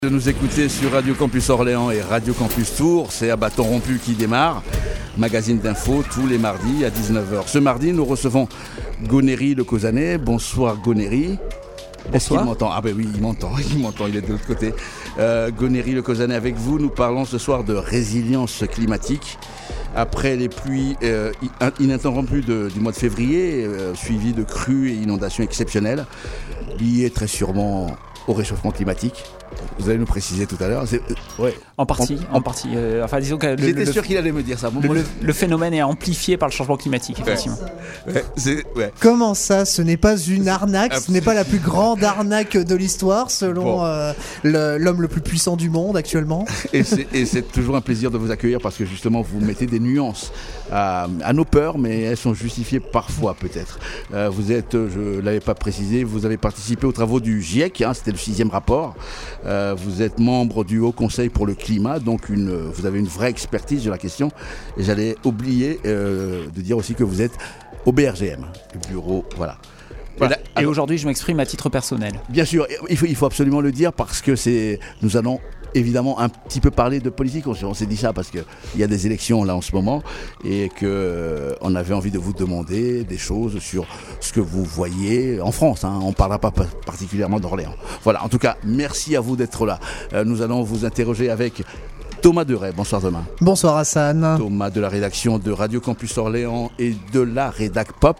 De nous écouter sur Radio Campus Orléans et Radio Campus Tours, c'est à bâton rompu qui démarre, magazine d'infos tous les mardis à 19h. Ce mardi, nous recevons Gonéry Le Causanais. Bonsoir Gonéry. Est-ce qu'il m'entend ? Ah ben oui, il m'entend, il est de l'autre côté. Gonéry Le Causanais avec vous, nous parlons ce soir de résilience climatique. Après les pluies ininterrompues du mois de février, suivies de crues et inondations exceptionnelles, liées très sûrement au réchauffement climatique. Vous allez nous préciser tout à l'heure. Ouais. En partie. Enfin, disons que j'étais sûr qu'il allait me dire ça. Le phénomène est amplifié par le changement climatique, effectivement. Ouais. Comment ça ? Ce n'est pas une arnaque. Ce n'est pas la plus grande arnaque de l'histoire, selon l'homme le plus puissant du monde actuellement. Et c'est toujours un plaisir de vous accueillir parce que justement, vous mettez des nuances à nos peurs, mais elles sont justifiées parfois, peut-être. Vous êtes, je ne l'avais pas précisé, vous avez participé aux travaux du GIEC, c'était le 6e rapport. Vous êtes membre du Haut Conseil pour le climat, donc vous avez une vraie expertise de la question. Et j'allais oublier de dire aussi que vous êtes au BRGM, le bureau, voilà. Et aujourd'hui, je m'exprime à titre personnel. Bien sûr, il faut absolument le dire parce que nous allons évidemment un petit peu parler de politique. On s'est dit ça parce qu'il y a des élections là en ce moment et qu'on avait envie de vous demander des choses sur ce que vous voyez en France. On ne parlera pas particulièrement d'Orléans. Voilà, en tout cas, merci à vous d'être là. Nous allons vous interroger avec Thomas Deray. Bonsoir Thomas. Bonsoir Hassan. Thomas de la rédaction de Radio Campus Orléans et de la Rédac Pop.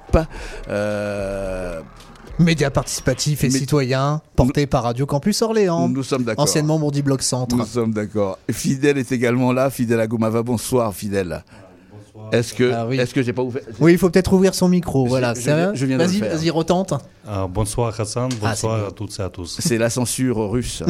Média participatif et citoyen, porté par Radio Campus Orléans. Nous sommes d'accord. Anciennement Mondi Bloc Centre. Nous sommes d'accord. Fidèle est également là, Fidèle Agumava. Bonsoir Fidèle. Bonsoir. Est-ce que j'ai pas ouvert ? Oui, il faut peut-être ouvrir son micro. Voilà, je viens de le faire. Vas-y, retente. Bonsoir Hassan, bonsoir à toutes et à tous. C'est la censure russe.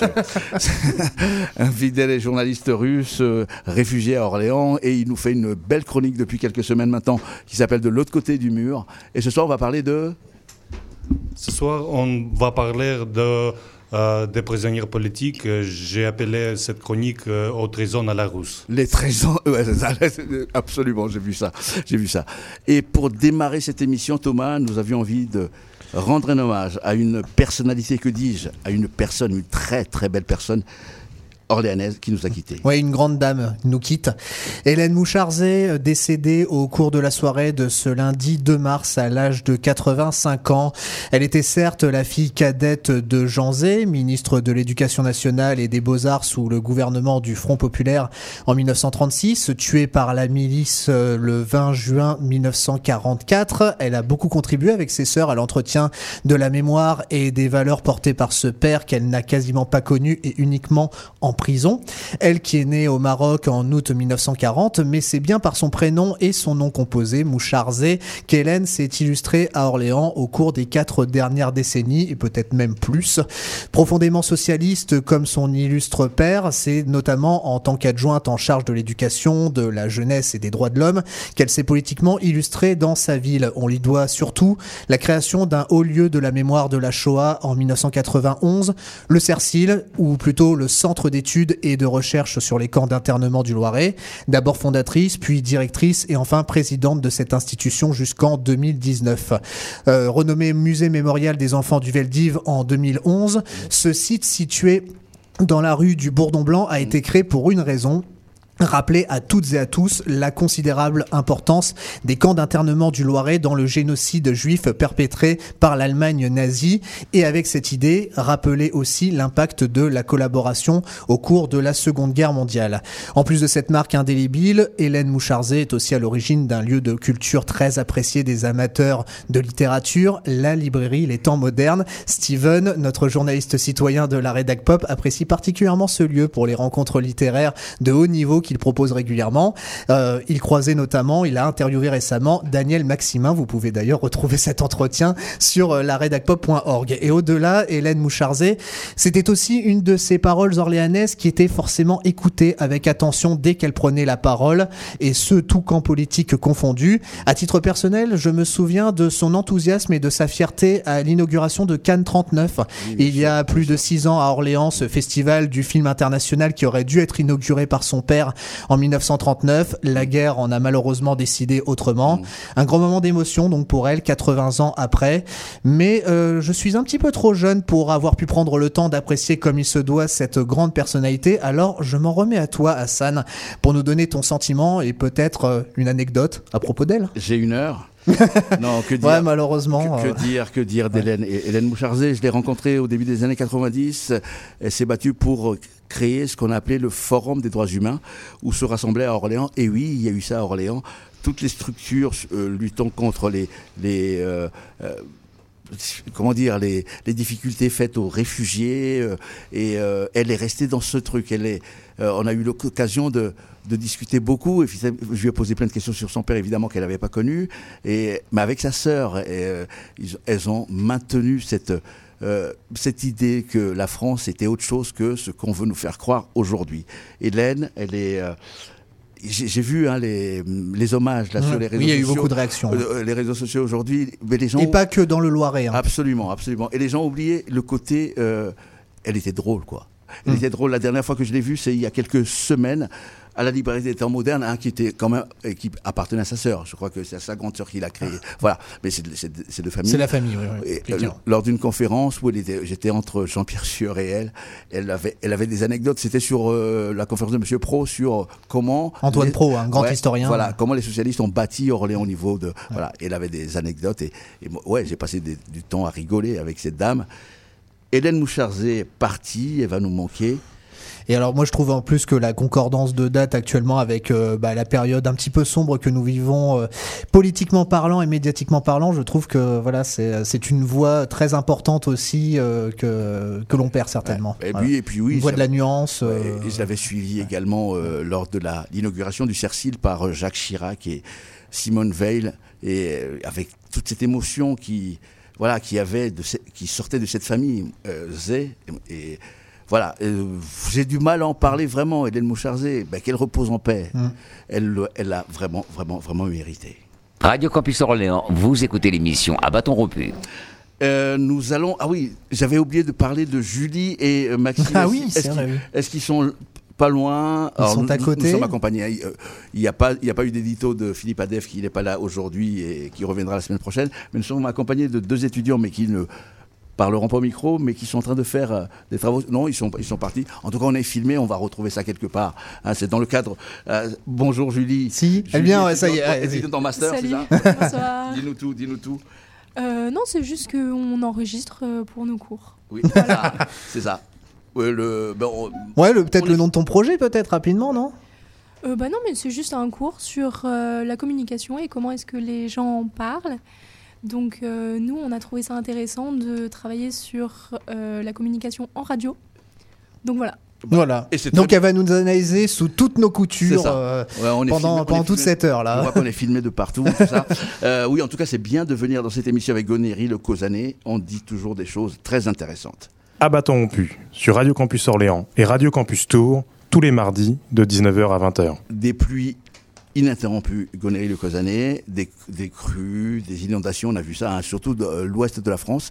Un Fidèle est journaliste russe, réfugié à Orléans, et il nous fait une belle chronique depuis quelques semaines maintenant, qui s'appelle De l'autre côté du mur. Et ce soir, on va parler de... Ce soir, on va parler des prisonniers politiques. J'ai appelé cette chronique aux trésors à la Russe. Les trésors, absolument, j'ai vu ça. Et pour démarrer cette émission, Thomas, nous avions envie de rendre un hommage à une personnalité, que dis-je, à une très très belle personne orléanaise qui nous a quittés. Oui, une grande dame nous quitte. Hélène Moucharzé, décédée au cours de la soirée de ce lundi 2 mars à l'âge de 85 ans. Elle était certes la fille cadette de Jean Zay, ministre de l'Éducation nationale et des Beaux-Arts sous le gouvernement du Front populaire en 1936, tuée par la milice le 20 juin 1944. Elle a beaucoup contribué avec ses sœurs à l'entretien de la mémoire et des valeurs portées par ce père qu'elle n'a quasiment pas connu et uniquement en prison. Elle qui est née au Maroc en août 1940, mais c'est bien par son prénom et son nom composé, Moucharzé, qu'Hélène s'est illustrée à Orléans au cours des 4 dernières décennies, et peut-être même plus. Profondément socialiste comme son illustre père, c'est notamment en tant qu'adjointe en charge de l'éducation, de la jeunesse et des droits de l'homme qu'elle s'est politiquement illustrée dans sa ville. On lui doit surtout la création d'un haut lieu de la mémoire de la Shoah en 1991, le CERCIL, ou plutôt le Centre d'études et de recherche sur les camps d'internement du Loiret, d'abord fondatrice, puis directrice et enfin présidente de cette institution jusqu'en 2019. Renommé musée mémorial des enfants du Veldiv en 2011, ce site situé dans la rue du Bourdon-Blanc a été créé pour une raison: rappeler à toutes et à tous la considérable importance des camps d'internement du Loiret dans le génocide juif perpétré par l'Allemagne nazie, et avec cette idée, rappeler aussi l'impact de la collaboration au cours de la Seconde Guerre mondiale. En plus de cette marque indélébile, Hélène Moucharzé est aussi à l'origine d'un lieu de culture très apprécié des amateurs de littérature, la librairie Les Temps Modernes. Steven, notre journaliste citoyen de la Rédac Pop, apprécie particulièrement ce lieu pour les rencontres littéraires de haut niveau qu'il propose régulièrement. Il a interviewé récemment Daniel Maximin. Vous pouvez d'ailleurs retrouver cet entretien sur laredacpop.org. Et au-delà, Hélène Moucharzé, c'était aussi une de ces paroles orléanaises qui était forcément écoutée avec attention dès qu'elle prenait la parole, et ce, tout camp politique confondu. À titre personnel, je me souviens de son enthousiasme et de sa fierté à l'inauguration de Cannes 39. Il y a plus de 6 ans à Orléans, ce festival du film international qui aurait dû être inauguré par son père en 1939. La guerre en a malheureusement décidé autrement. Un grand moment d'émotion donc pour elle, 80 ans après. Mais je suis un petit peu trop jeune pour avoir pu prendre le temps d'apprécier comme il se doit cette grande personnalité. Alors je m'en remets à toi, Hassan, pour nous donner ton sentiment et peut-être une anecdote à propos d'elle. J'ai 1 heure. Non, que dire, ouais, malheureusement. Que dire d'Hélène. Hélène Moucharzé, je l'ai rencontrée au début des années 90. Elle s'est battue pour créer ce qu'on a appelé le Forum des droits humains, où se rassemblaient à Orléans. Et oui, il y a eu ça à Orléans. Toutes les structures luttant contre les difficultés faites aux réfugiés. Elle est restée dans ce truc. On a eu l'occasion de discuter beaucoup, et je lui ai posé plein de questions sur son père, évidemment, qu'elle n'avait pas connu, mais avec sa sœur, elles ont maintenu cette idée que la France était autre chose que ce qu'on veut nous faire croire aujourd'hui. Hélène, elle est... J'ai vu les hommages là, sur les réseaux sociaux. Oui, il y a eu beaucoup de réactions. Les réseaux sociaux aujourd'hui, mais les gens... Et pas que dans le Loiret. Absolument, absolument. Et les gens oubliaient le côté... elle était drôle, quoi. Elle était drôle. La dernière fois que je l'ai vue, c'est il y a quelques semaines, à la librairie des temps modernes, qui était quand même, qui appartenait à sa sœur. Je crois que c'est sa grande sœur qui l'a créé. Voilà. Mais c'est de famille. C'est la famille, oui. Lors d'une conférence où j'étais entre Jean-Pierre Sueur et elle avait des anecdotes. C'était sur la conférence de Monsieur Pro sur comment... Antoine Pro, un grand historien. Voilà. Comment les socialistes ont bâti Orléans au niveau de... Voilà. Elle avait des anecdotes et j'ai passé du temps à rigoler avec cette dame. Hélène Moucharzé est partie, elle va nous manquer. Et alors moi je trouve en plus que la concordance de date actuellement avec la période un petit peu sombre que nous vivons politiquement parlant et médiatiquement parlant, je trouve que voilà c'est une voix très importante aussi que l'on perd certainement. Et puis oui, une voix de la nuance. Et je l'avais suivi également lors de l'inauguration du CERCIL par Jacques Chirac et Simone Veil, et avec toute cette émotion qui sortait de cette famille et voilà, j'ai du mal à en parler vraiment. Hélène Moucharzé, qu'elle repose en paix. Elle l'a vraiment, vraiment, vraiment mérité. Radio Campus Orléans, vous écoutez l'émission à bâton rompu. Nous allons... Ah oui, j'avais oublié de parler de Julie et Maxime. Ah oui, est-ce qu'ils sont pas loin? Ils sont à côté. Nous sommes accompagnés. Il n'y a pas eu d'édito de Philippe Adef qui n'est pas là aujourd'hui et qui reviendra la semaine prochaine. Mais nous sommes accompagnés de 2 étudiants, mais qui ne parleront pas au micro, mais qui sont en train de faire des travaux. Non, ils sont partis. En tout cas, on est filmé, on va retrouver ça quelque part. C'est dans le cadre... bonjour Julie. Si, elle vient, ça y est. Étudiante en master, salut. C'est ça? Bonsoir. Dis-nous tout. Non, c'est juste qu'on enregistre pour nos cours. Oui, voilà. C'est ça. Peut-être le nom de ton projet, peut-être, rapidement, non? Non, mais c'est juste un cours sur la communication et comment est-ce que les gens en parlent. Donc nous, on a trouvé ça intéressant de travailler sur la communication en radio. Donc voilà. Voilà. Donc elle va nous analyser sous toutes nos coutures pendant toute cette heure-là. On voit qu'on est filmé de partout. Tout ça. Oui, en tout cas, c'est bien de venir dans cette émission avec Gonéry, le Causané. On dit toujours des choses très intéressantes. À bâton rompu, sur Radio Campus Orléans et Radio Campus Tours, tous les mardis de 19h à 20h. Des pluies ininterrompues, Gonéry, le Causané, des crues, des inondations, on a vu ça, surtout de l'ouest de la France.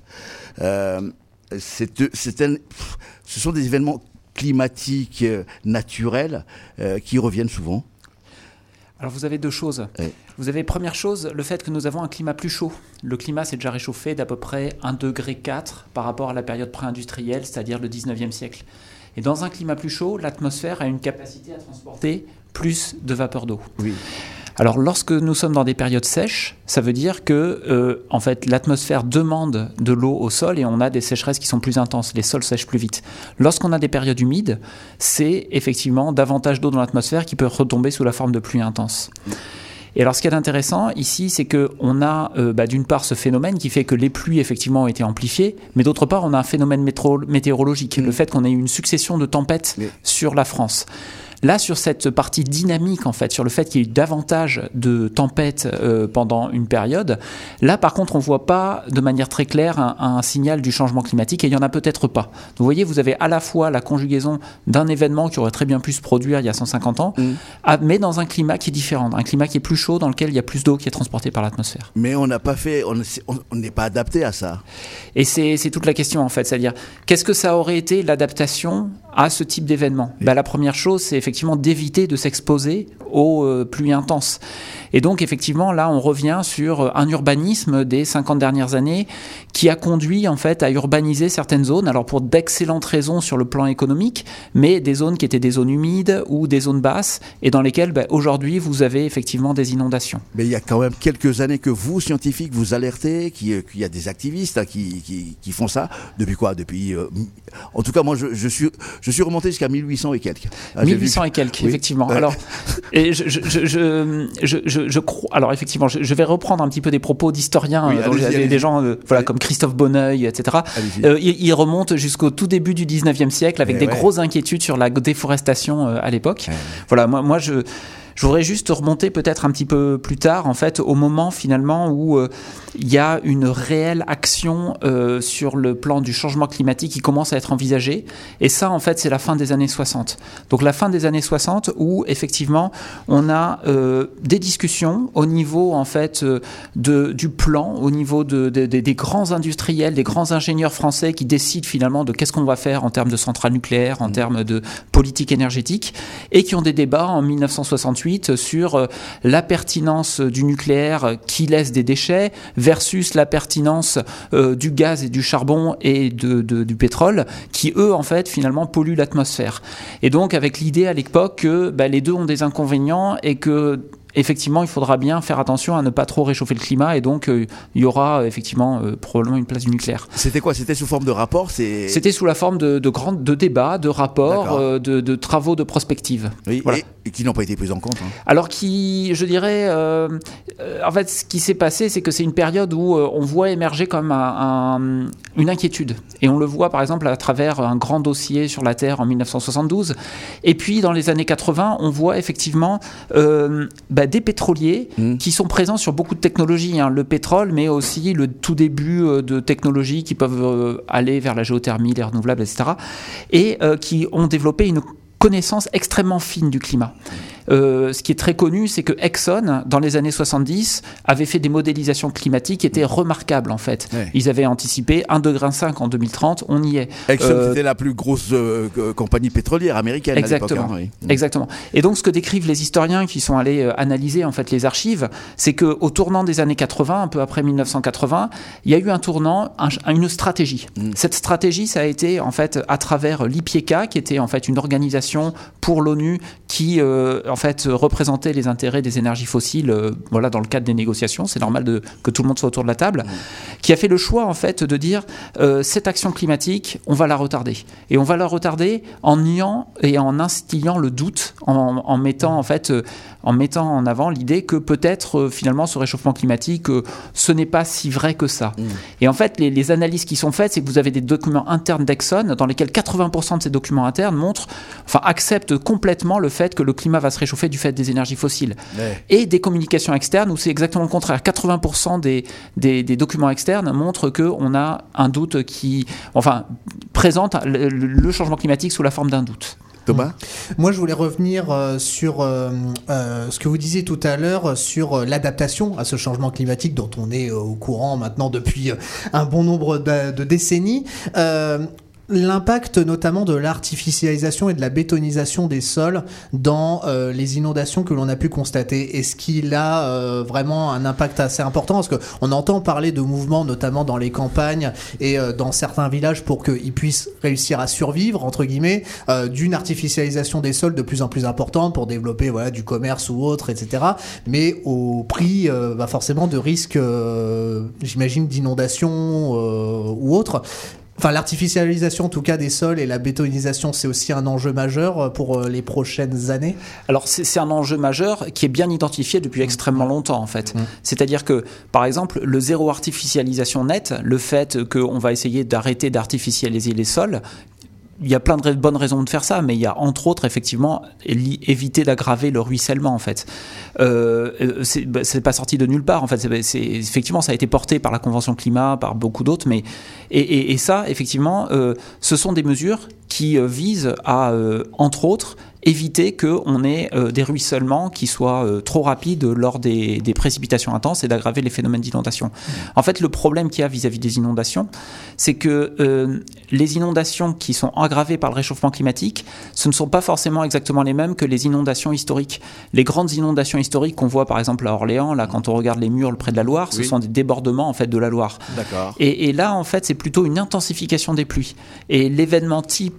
Ce sont des événements climatiques naturels qui reviennent souvent. Alors vous avez 2 choses. Oui. Vous avez première chose, le fait que nous avons un climat plus chaud. Le climat s'est déjà réchauffé d'à peu près 1,4 degré par rapport à la période pré-industrielle, c'est-à-dire le 19e siècle. Et dans un climat plus chaud, l'atmosphère a une capacité à transporter plus de vapeur d'eau. Oui. Alors lorsque nous sommes dans des périodes sèches, ça veut dire que en fait, l'atmosphère demande de l'eau au sol et on a des sécheresses qui sont plus intenses, les sols sèchent plus vite. Lorsqu'on a des périodes humides, c'est effectivement davantage d'eau dans l'atmosphère qui peut retomber sous la forme de pluie intense. Et alors ce qui est intéressant ici, c'est qu'on a d'une part ce phénomène qui fait que les pluies effectivement ont été amplifiées, mais d'autre part on a un phénomène météorologique, le fait qu'on ait eu une succession de tempêtes sur la France. Là, sur cette partie dynamique, en fait, sur le fait qu'il y ait eu davantage de tempêtes pendant une période, là, par contre, on ne voit pas de manière très claire un signal du changement climatique et il n'y en a peut-être pas. Donc, vous voyez, vous avez à la fois la conjugaison d'un événement qui aurait très bien pu se produire il y a 150 ans, mais dans un climat qui est différent, un climat qui est plus chaud, dans lequel il y a plus d'eau qui est transportée par l'atmosphère. Mais on n'a pas fait, on n'est pas adapté à ça. Et c'est toute la question, en fait, c'est-à-dire, qu'est-ce que ça aurait été l'adaptation à ce type d'événement ? La première chose, c'est effectivement effectivement d'éviter de s'exposer aux pluies intenses. Et donc effectivement là on revient sur un urbanisme des 50 dernières années qui a conduit en fait à urbaniser certaines zones, alors pour d'excellentes raisons sur le plan économique, mais des zones qui étaient des zones humides ou des zones basses et dans lesquelles aujourd'hui vous avez effectivement des inondations. Mais il y a quand même quelques années que vous, scientifiques, vous alertez qu'il y a des activistes qui font ça. Depuis quoi ? Depuis en tout cas moi je suis remonté jusqu'à 1800 et quelques. 1800 et quelques, oui. Effectivement. Alors, et je crois. Alors effectivement, je vais reprendre un petit peu des propos d'historiens, des gens comme Christophe Bonneuil, etc. Ils remontent jusqu'au tout début du 19e siècle avec des grosses inquiétudes sur la déforestation à l'époque. Voilà, moi je voudrais juste remonter peut-être un petit peu plus tard, en fait, au moment finalement où il y a une réelle action sur le plan du changement climatique qui commence à être envisagée. Et ça, en fait, c'est la fin des années 60. Donc la fin des années 60 où, effectivement, on a des discussions au niveau, en fait, du plan, au niveau des grands industriels, des grands ingénieurs français qui décident finalement de qu'est-ce qu'on va faire en termes de centrales nucléaires, en termes de politique énergétique, et qui ont des débats en 1968 sur la pertinence du nucléaire qui laisse des déchets versus la pertinence du gaz et du charbon et du pétrole qui, eux, en fait, finalement, polluent l'atmosphère. Et donc, avec l'idée à l'époque que les deux ont des inconvénients et que effectivement, il faudra bien faire attention à ne pas trop réchauffer le climat et donc il y aura effectivement probablement une place du nucléaire. C'était quoi ? C'était sous forme de rapport ? C'était sous la forme de débats, de rapports, de travaux de prospective. Oui, voilà. Et qui n'ont pas été pris en compte. Alors je dirais, en fait, ce qui s'est passé, c'est que c'est une période où on voit émerger comme une inquiétude. Et on le voit par exemple à travers un grand dossier sur la Terre en 1972. Et puis dans les années 80, on voit effectivement des pétroliers qui sont présents sur beaucoup de technologies, le pétrole, mais aussi le tout début de technologies qui peuvent aller vers la géothermie, les renouvelables, etc. Et qui ont développé une connaissance extrêmement fine du climat. Ce qui est très connu, c'est que Exxon, dans les années 70, avait fait des modélisations climatiques qui étaient remarquables, en fait. Ouais. Ils avaient anticipé 1,5 degré en 2030, on y est. Exxon, c'était la plus grosse compagnie pétrolière américaine exactement, à l'époque. Exactement. Et donc, ce que décrivent les historiens qui sont allés analyser, en fait, les archives, c'est qu'au tournant des années 80, un peu après 1980, il y a eu un tournant, une stratégie. Cette stratégie, ça a été, en fait, à travers l'IPIECA, qui était, en fait, une organisation pour l'ONU qui en fait représentait les intérêts des énergies fossiles dans le cadre des négociations, c'est normal que tout le monde soit autour de la table, qui a fait le choix en fait de dire cette action climatique, on va la retarder. Et on va la retarder en niant et en instillant le doute, en mettant en avant l'idée que peut-être finalement ce réchauffement climatique, ce n'est pas si vrai que ça. Et en fait, les analyses qui sont faites, c'est que vous avez des documents internes d'Exxon dans lesquels 80% de ces documents internes acceptent complètement le fait que le climat va se réchauffer du fait des énergies fossiles. Ouais. Et des communications externes où c'est exactement le contraire. 80% des documents externes montrent qu'on a un doute qui présente le changement climatique sous la forme d'un doute. Thomas ? Moi, je voulais revenir sur ce que vous disiez tout à l'heure sur l'adaptation à ce changement climatique dont on est au courant maintenant depuis un bon nombre de décennies. L'impact notamment de l'artificialisation et de la bétonisation des sols dans les inondations que l'on a pu constater. Est-ce qu'il a vraiment un impact assez important ? Parce qu'on entend parler de mouvements, notamment dans les campagnes et dans certains villages, pour qu'ils puissent réussir à survivre, entre guillemets, d'une artificialisation des sols de plus en plus importante pour développer du commerce ou autre, etc. Mais au prix forcément de risques, j'imagine, d'inondations ou autres. Enfin, l'artificialisation, en tout cas, des sols et la bétonisation, c'est aussi un enjeu majeur pour les prochaines années ? Alors, c'est un enjeu majeur qui est bien identifié depuis extrêmement longtemps, en fait. C'est-à-dire que, par exemple, le zéro artificialisation net, le fait qu'on va essayer d'arrêter d'artificialiser les sols, il y a plein de bonnes raisons de faire ça, mais il y a entre autres effectivement éviter d'aggraver le ruissellement en fait. C'est pas sorti de nulle part en fait. Effectivement, ça a été porté par la Convention climat, par beaucoup d'autres, mais et ça effectivement, ce sont des mesures qui visent à entre autres éviter qu'on ait des ruissellements qui soient trop rapides lors des précipitations intenses et d'aggraver les phénomènes d'inondation. En fait, le problème qu'il y a vis-à-vis des inondations, c'est que les inondations qui sont aggravées par le réchauffement climatique, ce ne sont pas forcément exactement les mêmes que les inondations historiques. Les grandes inondations historiques qu'on voit par exemple à Orléans, là, quand on regarde les murs près de la Loire, ce sont des débordements en fait de la Loire. D'accord. Et là, en fait, c'est plutôt une intensification des pluies. Et l'événement type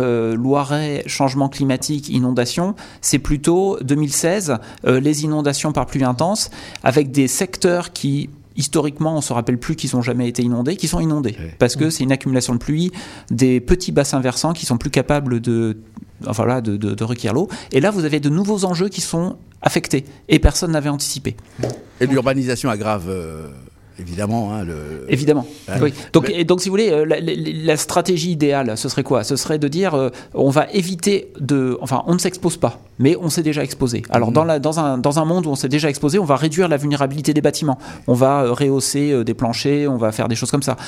Loiret, changement climatique, inondation, c'est plutôt 2016, les inondations par pluie intense, avec des secteurs qui, historiquement, on ne se rappelle plus qu'ils n'ont jamais été inondés, qui sont inondés. Parce que c'est une accumulation de pluie, des petits bassins versants qui sont plus capables de recueillir l'eau. Et là, vous avez de nouveaux enjeux qui sont affectés. Et personne n'avait anticipé. Et l'urbanisation aggrave... Évidemment. Évidemment. Oui. Donc, si vous voulez, la stratégie idéale, ce serait quoi ? Ce serait de dire, on va éviter on ne s'expose pas, mais on s'est déjà exposé. Alors, dans un monde où on s'est déjà exposé, on va réduire la vulnérabilité des bâtiments. On va rehausser des planchers, on va faire des choses comme ça.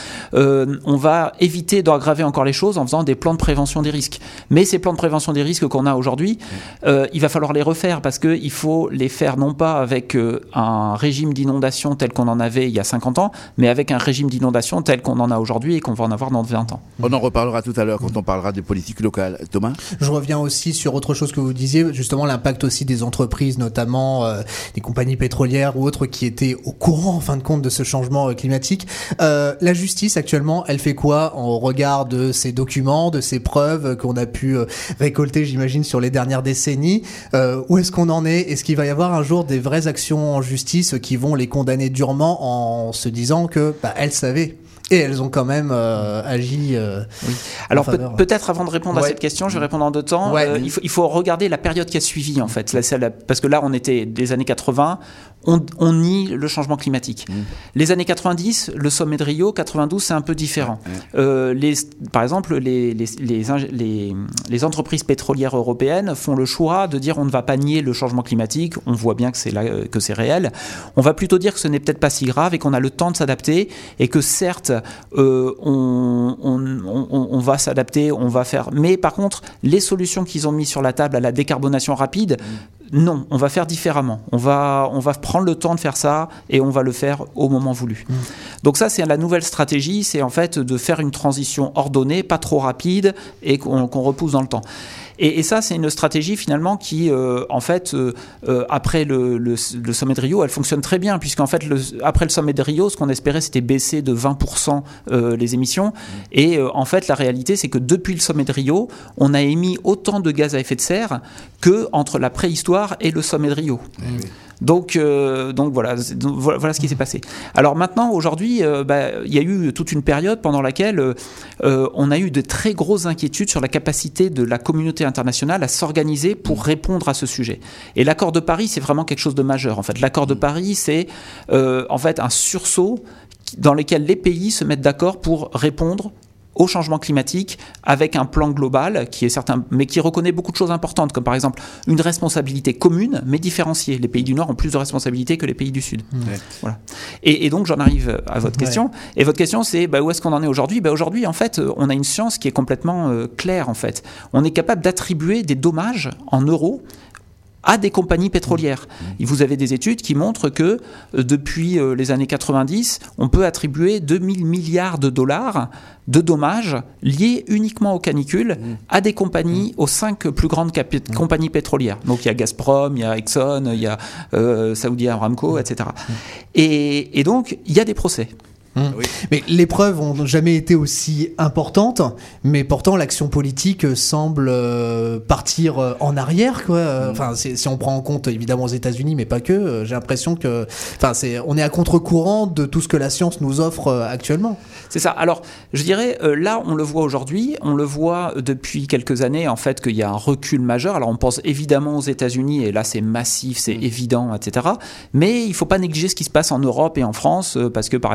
On va éviter d'aggraver encore les choses en faisant des plans de prévention des risques. Mais ces plans de prévention des risques qu'on a aujourd'hui, il va falloir les refaire parce qu'il faut les faire non pas avec un régime d'inondation tel qu'on en avait il y a 50 ans, mais avec un régime d'inondation tel qu'on en a aujourd'hui et qu'on va en avoir dans 20 ans. On en reparlera tout à l'heure quand on parlera des politiques locales. Thomas ? Je reviens aussi sur autre chose que vous disiez, justement l'impact aussi des entreprises, notamment des compagnies pétrolières ou autres qui étaient au courant en fin de compte de ce changement climatique. La justice actuellement, elle fait quoi en regard de ces documents, de ces preuves qu'on a pu récolter, j'imagine, sur les dernières décennies? Où est-ce qu'on en est? Est-ce qu'il va y avoir un jour des vraies actions en justice qui vont les condamner durement en se disant que elles savaient et elles ont quand même agi. Oui. Alors peut-être avant de répondre à cette question, je vais répondre en deux temps. Il faut regarder la période qui a suivi en fait, parce que là on était des années 80. On nie le changement climatique. Les années 90, le sommet de Rio, 92, c'est un peu différent. Par exemple, les entreprises pétrolières européennes font le choix de dire on ne va pas nier le changement climatique, on voit bien que c'est réel. On va plutôt dire que ce n'est peut-être pas si grave et qu'on a le temps de s'adapter et que certes, on va s'adapter, on va faire... Mais par contre, les solutions qu'ils ont mises sur la table à la décarbonation rapide, non, on va faire différemment. On va prendre le temps de faire ça et on va le faire au moment voulu. Donc ça, c'est la nouvelle stratégie, c'est en fait de faire une transition ordonnée, pas trop rapide et qu'on repousse dans le temps. Et ça, c'est une stratégie finalement qui, après le sommet de Rio, elle fonctionne très bien, puisqu'en fait, après le sommet de Rio, ce qu'on espérait, c'était baisser de 20% les émissions. Et en fait, la réalité, c'est que depuis le sommet de Rio, on a émis autant de gaz à effet de serre que entre la préhistoire et le sommet de Rio. Donc voilà ce qui s'est passé. Alors maintenant, aujourd'hui, il y a eu toute une période pendant laquelle on a eu de très grosses inquiétudes sur la capacité de la communauté internationale à s'organiser pour répondre à ce sujet. Et l'accord de Paris, c'est vraiment quelque chose de majeur. En fait, l'accord de Paris, c'est en fait un sursaut dans lequel les pays se mettent d'accord pour répondre au changement climatique avec un plan global qui est certain, mais qui reconnaît beaucoup de choses importantes, comme par exemple une responsabilité commune mais différenciée. Les pays du Nord ont plus de responsabilités que les pays du Sud. Voilà. Et donc j'en arrive à votre question. Et votre question c'est où est-ce qu'on en est aujourd'hui ? Aujourd'hui en fait on a une science qui est complètement claire en fait. On est capable d'attribuer des dommages en euros à des compagnies pétrolières. Et vous avez des études qui montrent que depuis les années 90, on peut attribuer 2000 milliards de dollars de dommages liés uniquement aux canicules à des compagnies, aux 5 plus grandes compagnies pétrolières. Donc il y a Gazprom, il y a Exxon, il y a Saudi Aramco, etc. Et donc il y a des procès. Oui. Mais les preuves n'ont jamais été aussi importantes, mais pourtant l'action politique semble partir en arrière, quoi. Enfin, si on prend en compte évidemment aux États-Unis, mais pas que. J'ai l'impression que, on est à contre-courant de tout ce que la science nous offre actuellement. C'est ça. Alors, je dirais, là, on le voit aujourd'hui, on le voit depuis quelques années, en fait, qu'il y a un recul majeur. Alors, on pense évidemment aux États-Unis, et là, c'est massif, c'est évident, etc. Mais il ne faut pas négliger ce qui se passe en Europe et en France, parce que, par exemple, en Europe,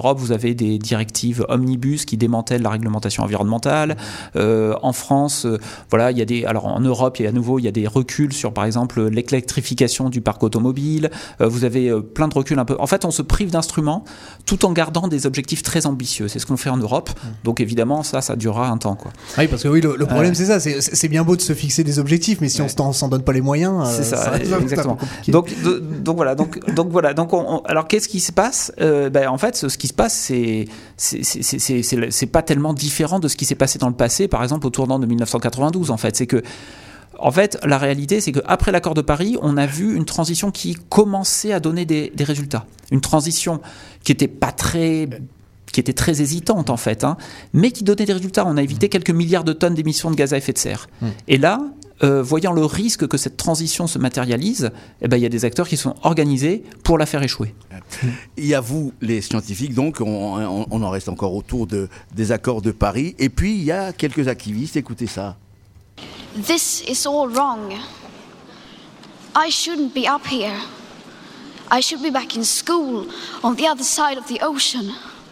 Europe, vous avez des directives omnibus qui démantèlent la réglementation environnementale. En France, voilà, il y a des. Alors en Europe, il y a des reculs sur, par exemple, l'électrification du parc automobile. Vous avez plein de reculs un peu. En fait, on se prive d'instruments tout en gardant des objectifs très ambitieux. C'est ce qu'on fait en Europe. Donc évidemment, ça durera un temps, quoi. Oui, parce que le problème, c'est ça. C'est bien beau de se fixer des objectifs, mais si on s'en donne pas les moyens, c'est ça, exactement. Donc voilà. Alors qu'est-ce qui se passe ? En fait, ce qui se passe, c'est pas tellement différent de ce qui s'est passé dans le passé, par exemple au tournant de 1992. En fait, la réalité, c'est qu'après l'accord de Paris, on a vu une transition qui commençait à donner des résultats. Une transition qui était très hésitante, en fait, mais qui donnait des résultats. On a évité quelques milliards de tonnes d'émissions de gaz à effet de serre. Et là, voyant le risque que cette transition se matérialise, il y a des acteurs qui sont organisés pour la faire échouer. Il y a vous, les scientifiques, donc, on en reste encore autour des accords de Paris. Et puis, il y a quelques activistes, écoutez ça. This is all wrong. I shouldn't be up here. I should be back in school on the other side of the ocean.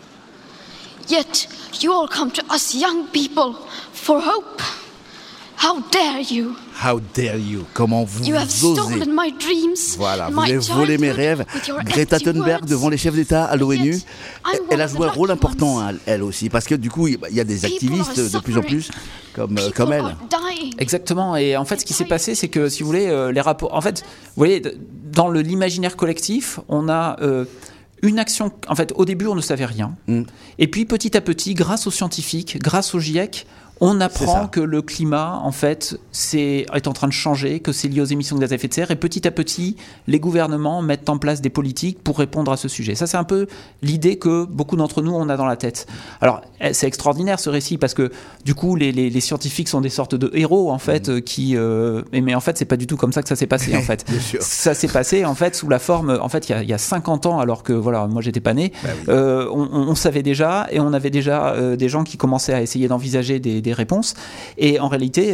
Yet you all come to us young people for hope. How dare you? How dare you? Comment vous You have osez? stolen my dreams. Voilà, vous my avez volé mes childhood rêves. with your Greta empty Thunberg, words. devant les chefs d'État à l'ONU, Yet, I'm elle a one of joué un the rôle lucky important, ones. elle aussi, parce que du coup, il y a des activistes de plus en plus comme elle. Are dying. Exactement. Et en fait, ce qui s'est passé, c'est que, si vous voulez, les rapports. En fait, vous voyez, dans l'imaginaire collectif, on a une action. En fait, au début, on ne savait rien. Et puis, petit à petit, grâce aux scientifiques, grâce au GIEC, on apprend que le climat, en fait, est en train de changer, que c'est lié aux émissions de gaz à effet de serre, et petit à petit, les gouvernements mettent en place des politiques pour répondre à ce sujet. Ça, c'est un peu l'idée que beaucoup d'entre nous, on a dans la tête. Alors, c'est extraordinaire, ce récit, parce que, du coup, les scientifiques sont des sortes de héros, en fait, mais en fait, c'est pas du tout comme ça que ça s'est passé, en fait. Ça s'est passé, en fait, sous la forme... En fait, il y a 50 ans, alors que, voilà, moi, j'étais pas né, on savait déjà, et on avait déjà des gens qui commençaient à essayer d'envisager des réponses, et en réalité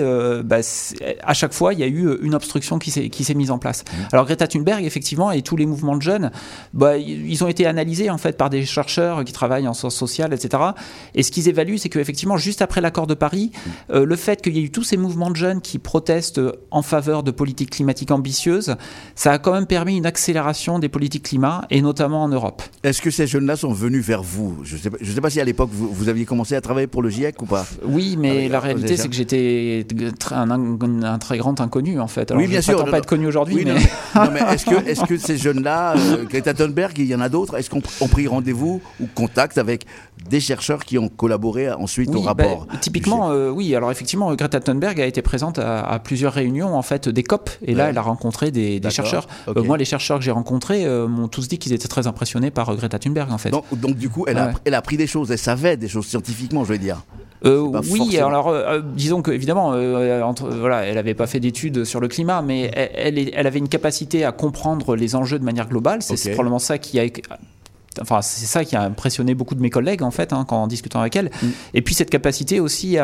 à chaque fois il y a eu une obstruction qui s'est mise en place. Alors Greta Thunberg, effectivement, et tous les mouvements de jeunes, ils ont été analysés, en fait, par des chercheurs qui travaillent en sciences sociales, etc. Et ce qu'ils évaluent, c'est qu'effectivement, juste après l'accord de Paris, le fait qu'il y ait eu tous ces mouvements de jeunes qui protestent en faveur de politiques climatiques ambitieuses, ça a quand même permis une accélération des politiques climat, et notamment en Europe. Est-ce que ces jeunes-là sont venus vers vous ? Je sais pas si à l'époque vous aviez commencé à travailler pour le GIEC ou pas. Oui, mais la réalité, c'est que j'étais un très grand inconnu, en fait. Alors, oui, bien sûr. Je ne pas être connu aujourd'hui. Oui, mais... mais est-ce que ces jeunes-là, Greta Thunberg, il y en a d'autres, est-ce qu'on ont pris rendez-vous ou contact avec des chercheurs qui ont collaboré ensuite au rapport typiquement, oui. Alors effectivement, Greta Thunberg a été présente à plusieurs réunions, en fait, des COP. Et là, elle a rencontré des chercheurs. Okay. Moi, les chercheurs que j'ai rencontrés m'ont tous dit qu'ils étaient très impressionnés par Greta Thunberg, en fait. Donc du coup, elle a appris des choses. Elle savait des choses scientifiquement, je veux dire. Oui, alors disons qu'évidemment, elle n'avait pas fait d'études sur le climat, mais elle avait une capacité à comprendre les enjeux de manière globale. C'est probablement ça qui a... Enfin, c'est ça qui a impressionné beaucoup de mes collègues, en fait, en discutant avec elle. Et puis cette capacité aussi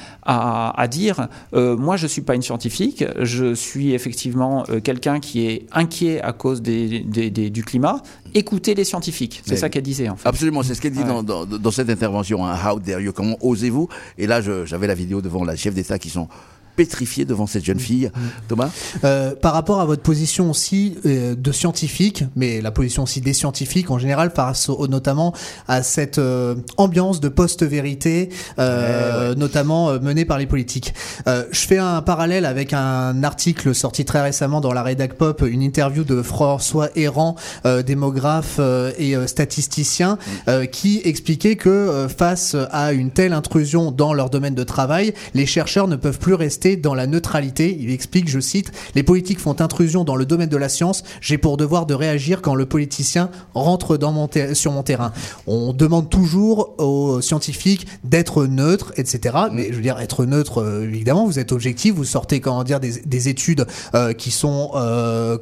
à dire moi, je ne suis pas une scientifique, je suis effectivement quelqu'un qui est inquiet à cause du climat. Écoutez les scientifiques, c'est ça qu'elle disait, en fait. Absolument, c'est ce qu'elle dit dans cette intervention. How dare you, comment osez-vous? Et là, j'avais la vidéo devant la chef d'État qui sont pétrifiés devant cette jeune fille. Thomas, par rapport à votre position aussi de scientifique, mais la position aussi des scientifiques en général, face notamment à cette ambiance de post-vérité, notamment menée par les politiques. Je fais un parallèle avec un article sorti très récemment dans la Rédac Pop, une interview de François Héran, démographe et statisticien, qui expliquait que face à une telle intrusion dans leur domaine de travail, les chercheurs ne peuvent plus rester dans la neutralité. Il explique, je cite, « Les politiques font intrusion dans le domaine de la science. J'ai pour devoir de réagir quand le politicien rentre sur mon terrain. » On demande toujours aux scientifiques d'être neutres, etc. Mais je veux dire, être neutre, évidemment, vous êtes objectif, vous sortez, des études qui sont,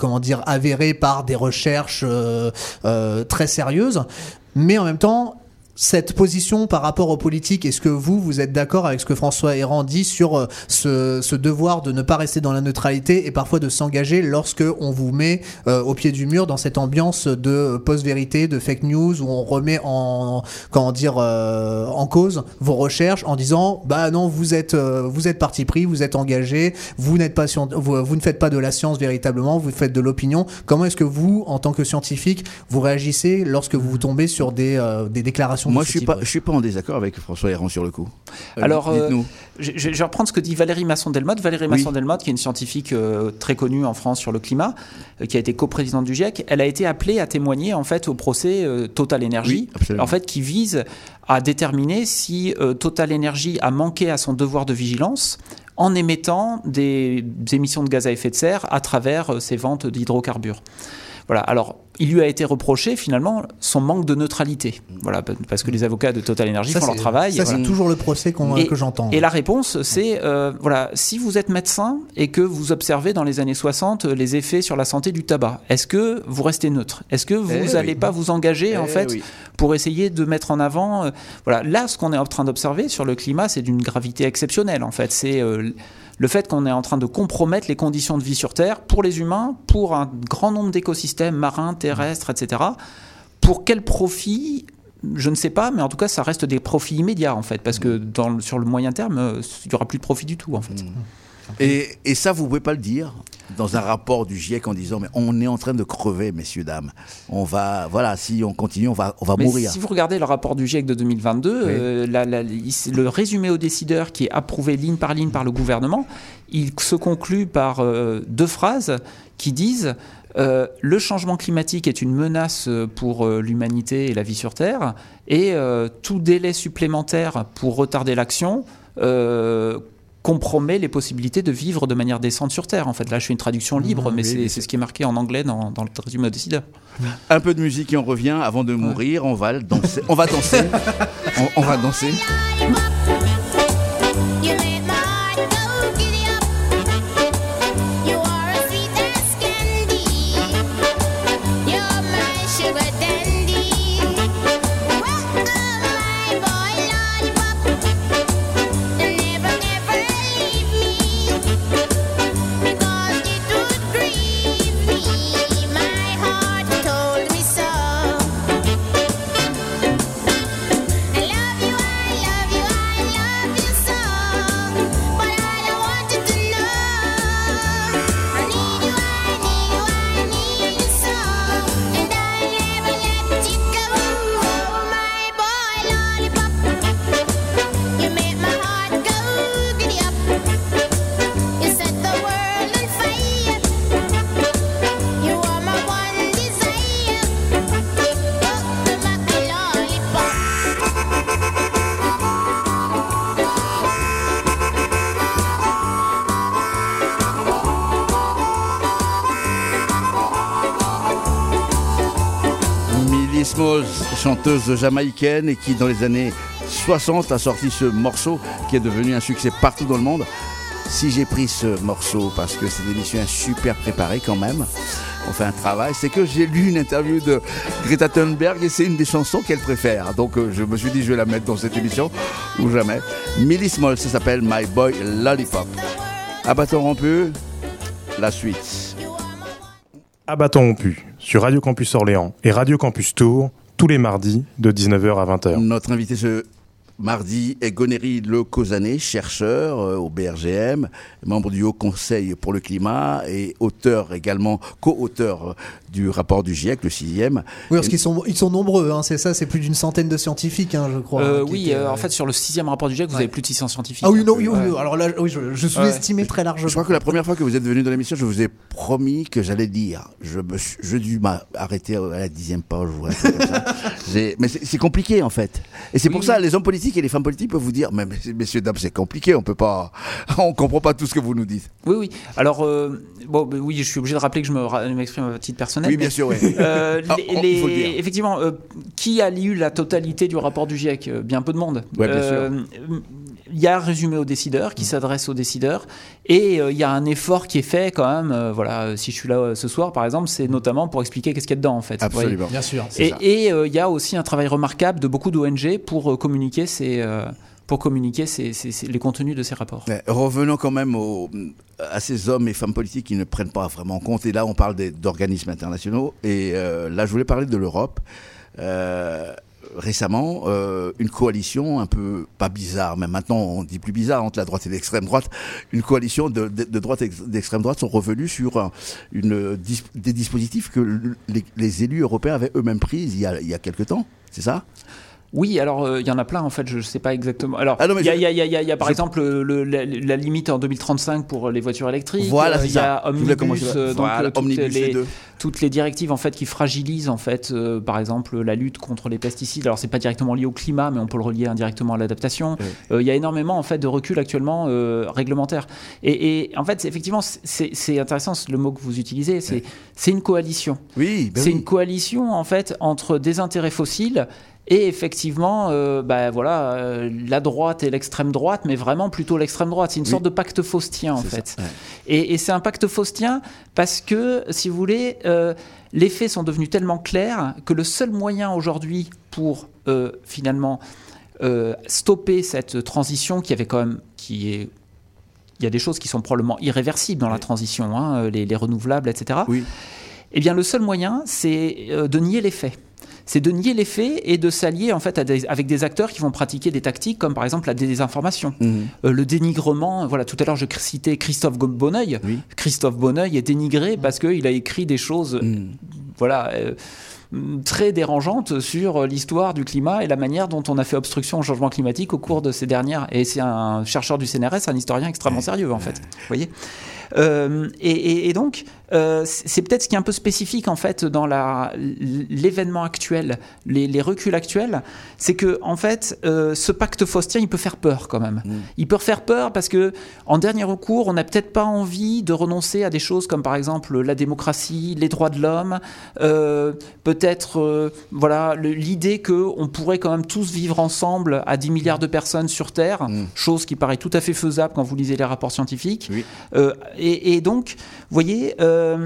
avérées par des recherches très sérieuses. Mais en même temps, cette position par rapport aux politiques, est-ce que vous êtes d'accord avec ce que François Héran dit sur ce devoir de ne pas rester dans la neutralité et parfois de s'engager lorsque on vous met au pied du mur dans cette ambiance de post-vérité, de fake news où on remet en cause vos recherches en disant bah non, vous êtes parti pris, vous êtes engagé, vous ne faites pas de la science véritablement, vous faites de l'opinion. Comment est-ce que vous, en tant que scientifique, vous réagissez lorsque vous tombez sur des déclarations? Moi, je suis pas en désaccord avec François Héran sur le coup. Alors, dites-nous. Je vais reprendre ce que dit Valérie Masson-Delmotte. Valérie Masson-Delmotte, qui est une scientifique très connue en France sur le climat, qui a été coprésidente du GIEC, elle a été appelée à témoigner en fait au procès Total Energy, en fait, qui vise à déterminer si Total Energy a manqué à son devoir de vigilance en émettant des émissions de gaz à effet de serre à travers ses ventes d'hydrocarbures. Voilà. Alors, il lui a été reproché finalement son manque de neutralité. Voilà, parce que les avocats de Total Energy font leur travail. Ça, c'est toujours le procès que j'entends. Et la réponse, c'est voilà, si vous êtes médecin et que vous observez dans les années 60 les effets sur la santé du tabac, est-ce que vous restez neutre? Est-ce que vous n'allez pas vous engager en fait pour essayer de mettre en avant voilà, là, ce qu'on est en train d'observer sur le climat, c'est d'une gravité exceptionnelle. En fait, c'est le fait qu'on est en train de compromettre les conditions de vie sur Terre pour les humains, pour un grand nombre d'écosystèmes marins, terrestres, etc. Pour quel profit ? Je ne sais pas, mais en tout cas, ça reste des profits immédiats, en fait, parce que sur le moyen terme, il n'y aura plus de profit du tout, en fait. Et ça, vous ne pouvez pas le dire dans un rapport du GIEC en disant mais on est en train de crever, messieurs, dames. Si on continue, on va mourir. Si vous regardez le rapport du GIEC de 2022, le résumé aux décideurs qui est approuvé ligne par ligne par le gouvernement, il se conclut par 2 phrases qui disent le changement climatique est une menace pour l'humanité et la vie sur Terre, et tout délai supplémentaire pour retarder l'action compromet les possibilités de vivre de manière décente sur Terre. En fait, là, je fais une traduction libre, mais c'est ce qui est marqué en anglais dans le résumé aux décideurs. Un peu de musique et on revient. Avant de mourir, on va danser. On va danser. on va danser. Smalls, chanteuse jamaïcaine et qui dans les années 60 a sorti ce morceau qui est devenu un succès partout dans le monde. Si j'ai pris ce morceau parce que c'est une émission super préparée quand même, on fait un travail, c'est que j'ai lu une interview de Greta Thunberg et c'est une des chansons qu'elle préfère. Donc je me suis dit je vais la mettre dans cette émission ou jamais. Millie Smalls, ça s'appelle My Boy Lollipop. À bâton rompu, la suite. À bâton rompu, sur Radio Campus Orléans et Radio Campus Tours, tous les mardis de 19h à 20h. Notre invité ce mardi est Gonéry Lecauzané, chercheur au BRGM, membre du Haut Conseil pour le climat et auteur également, co-auteur du rapport du GIEC, le 6e. Oui, parce qu'ils sont nombreux, hein, c'est ça, c'est plus d'une centaine de scientifiques, hein, je crois. En fait, sur le 6e rapport du GIEC, vous avez plus de 600 scientifiques. Ah oui, non, oui, alors là, oui, je sous-estimais très largement. Je crois que la première fois que vous êtes venu dans l'émission, je vous ai promis que j'allais dire. Je dû m'arrêter à la 10e page ou un truc comme ça. Mais c'est compliqué, en fait. Et c'est pour ça, les hommes politiques et les femmes politiques peuvent vous dire, mais messieurs, dames, c'est compliqué, on comprend pas tout ce que vous nous dites. Oui. Alors, je suis obligé de rappeler que je m'exprime à titre personnel. Oui, bien sûr, oui. Il faut le dire. Effectivement, qui a lu la totalité du rapport du GIEC ? Bien peu de monde. Ouais, bien sûr. il y a un résumé aux décideurs qui s'adresse aux décideurs et il y a un effort qui est fait quand même. Voilà, si je suis là ce soir, par exemple, c'est notamment pour expliquer qu'est-ce qu'il y a dedans en fait. Absolument. Bien sûr. Et il y a aussi un travail remarquable de beaucoup d'ONG pour communiquer les contenus de ces rapports. Mais revenons quand même à ces hommes et femmes politiques qui ne prennent pas vraiment en compte. Et là, on parle d'organismes internationaux. Et là, je voulais parler de l'Europe. Récemment, une coalition un peu, pas bizarre, mais maintenant on dit plus bizarre, entre la droite et l'extrême droite, une coalition de droite et d'extrême droite sont revenus sur des dispositifs que les élus européens avaient eux-mêmes pris il y a quelque temps, c'est ça ? Oui, alors il y en a plein en fait, je ne sais pas exactement. Alors il y a par exemple la limite en 2035 pour les voitures électriques. Voilà, il y a Omnibus, Omnibus toutes les directives en fait qui fragilisent en fait, par exemple la lutte contre les pesticides. Alors c'est pas directement lié au climat, mais on peut le relier indirectement à l'adaptation. Il y a énormément en fait de recul actuellement réglementaire. Et en fait, effectivement, c'est intéressant le mot que vous utilisez. C'est une coalition. Oui, c'est une coalition en fait entre des intérêts fossiles. Et effectivement, la droite et l'extrême droite, mais vraiment plutôt l'extrême droite. C'est une sorte de pacte faustien, en fait. Ouais. Et c'est un pacte faustien parce que, si vous voulez, les faits sont devenus tellement clairs que le seul moyen aujourd'hui pour, finalement, stopper cette transition qui avait quand même... Il y a des choses qui sont probablement irréversibles dans la transition, hein, les renouvelables, etc. Oui. Eh bien, le seul moyen, c'est de nier les faits. C'est de nier les faits et de s'allier en fait avec des acteurs qui vont pratiquer des tactiques comme par exemple la désinformation, le dénigrement. Voilà, tout à l'heure je citais Christophe Bonneuil. Oui. Christophe Bonneuil est dénigré parce qu'il a écrit des choses, très dérangeantes sur l'histoire du climat et la manière dont on a fait obstruction au changement climatique au cours de ces dernières. Et c'est un chercheur du CNRS, un historien extrêmement sérieux en fait. Vous voyez. Et donc, c'est peut-être ce qui est un peu spécifique en fait dans l'événement actuel, les reculs actuels, c'est que en fait, ce pacte faustien, il peut faire peur quand même. Il peut faire peur parce que, en dernier recours, on n'a peut-être pas envie de renoncer à des choses comme par exemple la démocratie, les droits de l'homme, peut-être l'idée qu'on pourrait quand même tous vivre ensemble à 10 milliards de personnes sur Terre, chose qui paraît tout à fait faisable quand vous lisez les rapports scientifiques. Oui. Et donc, vous voyez,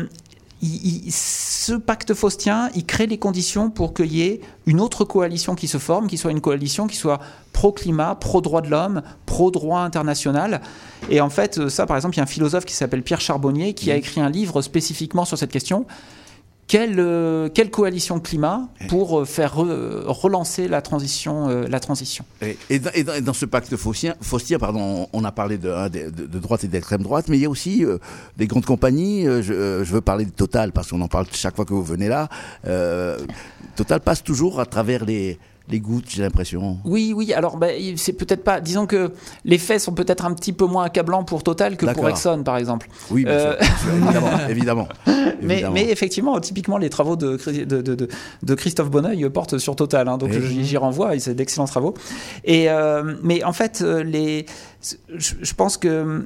ce pacte faustien, il crée les conditions pour qu'il y ait une autre coalition qui se forme, qui soit une coalition qui soit pro-climat, pro-droit de l'homme, pro-droit international. Et en fait, ça, par exemple, il y a un philosophe qui s'appelle Pierre Charbonnier qui a écrit un livre spécifiquement sur cette question. Quelle coalition climat pour faire relancer la transition. Et dans ce pacte faustien, on a parlé de droite et d'extrême droite, mais il y a aussi des grandes compagnies. Je veux parler de Total parce qu'on en parle chaque fois que vous venez là. Total passe toujours à travers les gouttes, j'ai l'impression. Oui. Alors, c'est peut-être pas. Disons que les faits sont peut-être un petit peu moins accablants pour Total que pour Exxon, par exemple. Oui, bien sûr, évidemment. Mais effectivement, typiquement, les travaux de Christophe Bonneuil portent sur Total. Hein, donc, j'y renvoie. C'est d'excellents travaux. Mais en fait, je pense que.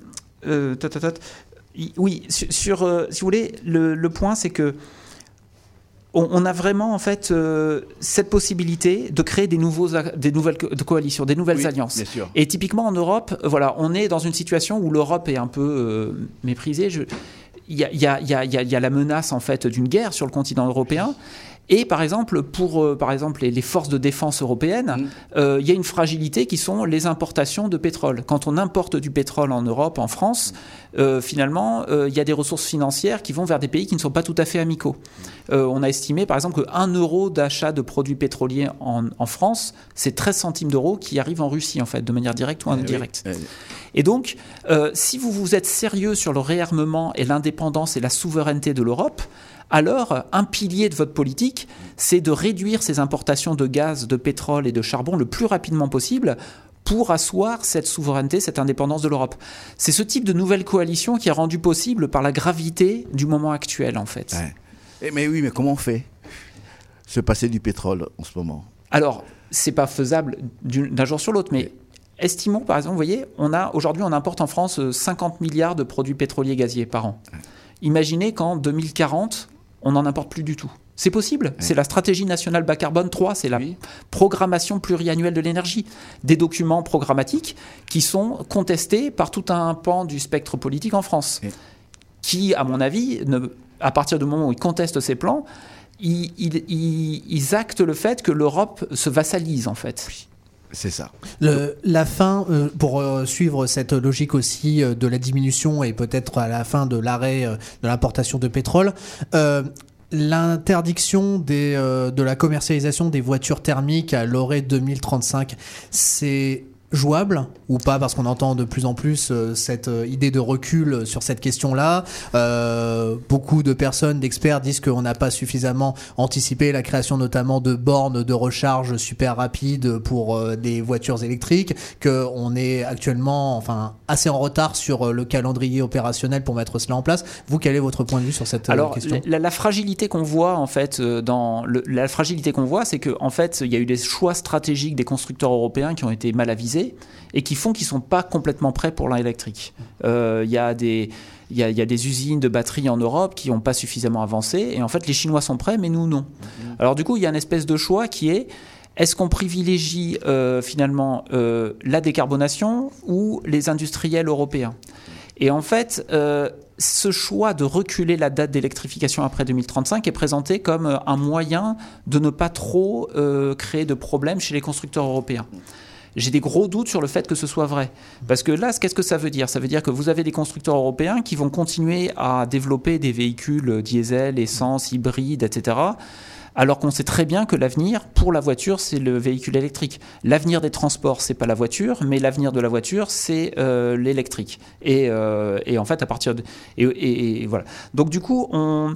Oui, si vous voulez, le point, c'est que. On a vraiment en fait cette possibilité de créer des nouvelles coalitions, des nouvelles alliances. Bien sûr. Et typiquement en Europe, on est dans une situation où l'Europe est un peu méprisée. Il y a la menace en fait d'une guerre sur le continent européen. Et par exemple, pour les forces de défense européennes, il y a une fragilité qui sont les importations de pétrole. Quand on importe du pétrole en Europe, en France, finalement, il y a des ressources financières qui vont vers des pays qui ne sont pas tout à fait amicaux. On a estimé, par exemple, que 1 euro d'achat de produits pétroliers en France, c'est 13 centimes d'euros qui arrivent en Russie, en fait, de manière directe ou indirecte. Et donc, si vous êtes sérieux sur le réarmement et l'indépendance et la souveraineté de l'Europe, alors un pilier de votre politique, c'est de réduire ces importations de gaz, de pétrole et de charbon le plus rapidement possible pour asseoir cette souveraineté, cette indépendance de l'Europe. C'est ce type de nouvelle coalition qui est rendu possible par la gravité du moment actuel, en fait. Ouais. Mais comment on fait se passer du pétrole en ce moment? Alors, c'est pas faisable d'un jour sur l'autre, mais estimons, par exemple, vous voyez, aujourd'hui, on importe en France 50 milliards de produits pétroliers gaziers par an. Imaginez qu'en 2040, on n'en importe plus du tout. C'est possible, c'est la stratégie nationale bas carbone 3, c'est la programmation pluriannuelle de l'énergie. Des documents programmatiques qui sont contestés par tout un pan du spectre politique en France, qui, à mon avis, à partir du moment où ils contestent ces plans, ils actent le fait que l'Europe se vassalise, en fait. C'est ça. La fin, pour suivre cette logique aussi de la diminution et peut-être à la fin de l'arrêt de l'importation de pétrole, l'interdiction de la commercialisation des voitures thermiques à l'horizon 2035, c'est jouable ou pas, parce qu'on entend de plus en plus cette idée de recul sur cette question-là. Beaucoup de personnes, d'experts disent qu'on n'a pas suffisamment anticipé la création notamment de bornes de recharge super rapides pour des voitures électriques, qu'on est actuellement assez en retard sur le calendrier opérationnel pour mettre cela en place. Vous, quel est votre point de vue sur cette question ? La fragilité qu'on voit en fait la fragilité qu'on voit, c'est que en fait il y a eu des choix stratégiques des constructeurs européens qui ont été mal avisés et qui font qu'ils ne sont pas complètement prêts pour l'électrique. Il y a des usines de batteries en Europe qui n'ont pas suffisamment avancé, et en fait les Chinois sont prêts, mais nous non. Alors du coup, il y a une espèce de choix qui est: est-ce qu'on privilégie finalement la décarbonation ou les industriels européens ? Et en fait, ce choix de reculer la date d'électrification après 2035 est présenté comme un moyen de ne pas trop créer de problèmes chez les constructeurs européens. J'ai des gros doutes sur le fait que ce soit vrai. Parce que là, qu'est-ce que ça veut dire ? Ça veut dire que vous avez des constructeurs européens qui vont continuer à développer des véhicules diesel, essence, hybrides, etc., alors qu'on sait très bien que l'avenir pour la voiture, c'est le véhicule électrique. L'avenir des transports, c'est pas la voiture, mais l'avenir de la voiture, c'est l'électrique. Et en fait, à partir de... Et voilà. Donc du coup, en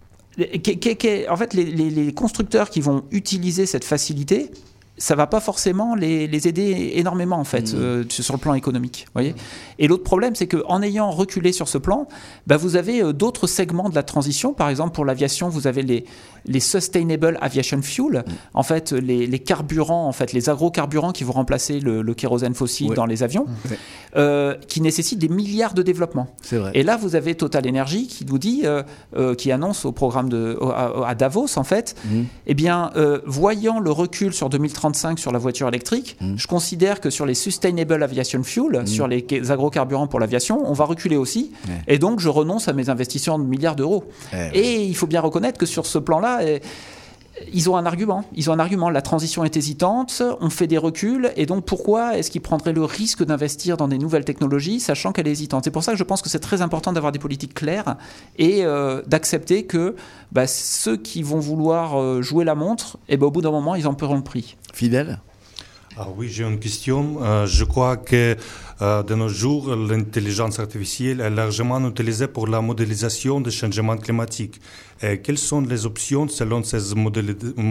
fait, les constructeurs qui vont utiliser cette facilité, ça va pas forcément les aider énormément en fait sur le plan économique, voyez. Et l'autre problème, c'est qu'en ayant reculé sur ce plan, vous avez d'autres segments de la transition. Par exemple, pour l'aviation, vous avez les sustainable aviation fuel, en fait les carburants, en fait les agrocarburants qui vont remplacer le kérosène fossile dans les avions, qui nécessitent des milliards de développement. C'est vrai. Et là, vous avez Total Energy qui nous dit, qui annonce au programme à Davos en fait, eh bien, voyant le recul sur 2035 sur la voiture électrique, je considère que sur les sustainable aviation fuel, sur les agrocarburants pour l'aviation, on va reculer aussi, et donc je renonce à mes investissements de milliards d'euros. Et il faut bien reconnaître que sur ce plan-là, ils ont un argument. La transition est hésitante, on fait des reculs, et donc pourquoi est-ce qu'ils prendraient le risque d'investir dans des nouvelles technologies, sachant qu'elle est hésitante ? C'est pour ça que je pense que c'est très important d'avoir des politiques claires et d'accepter que ceux qui vont vouloir jouer la montre, au bout d'un moment, ils en paieront le prix. Fidèle ? Ah oui, j'ai une question. Je crois que de nos jours, l'intelligence artificielle est largement utilisée pour la modélisation des changements climatiques. Et quelles sont les options selon ces modélisations ?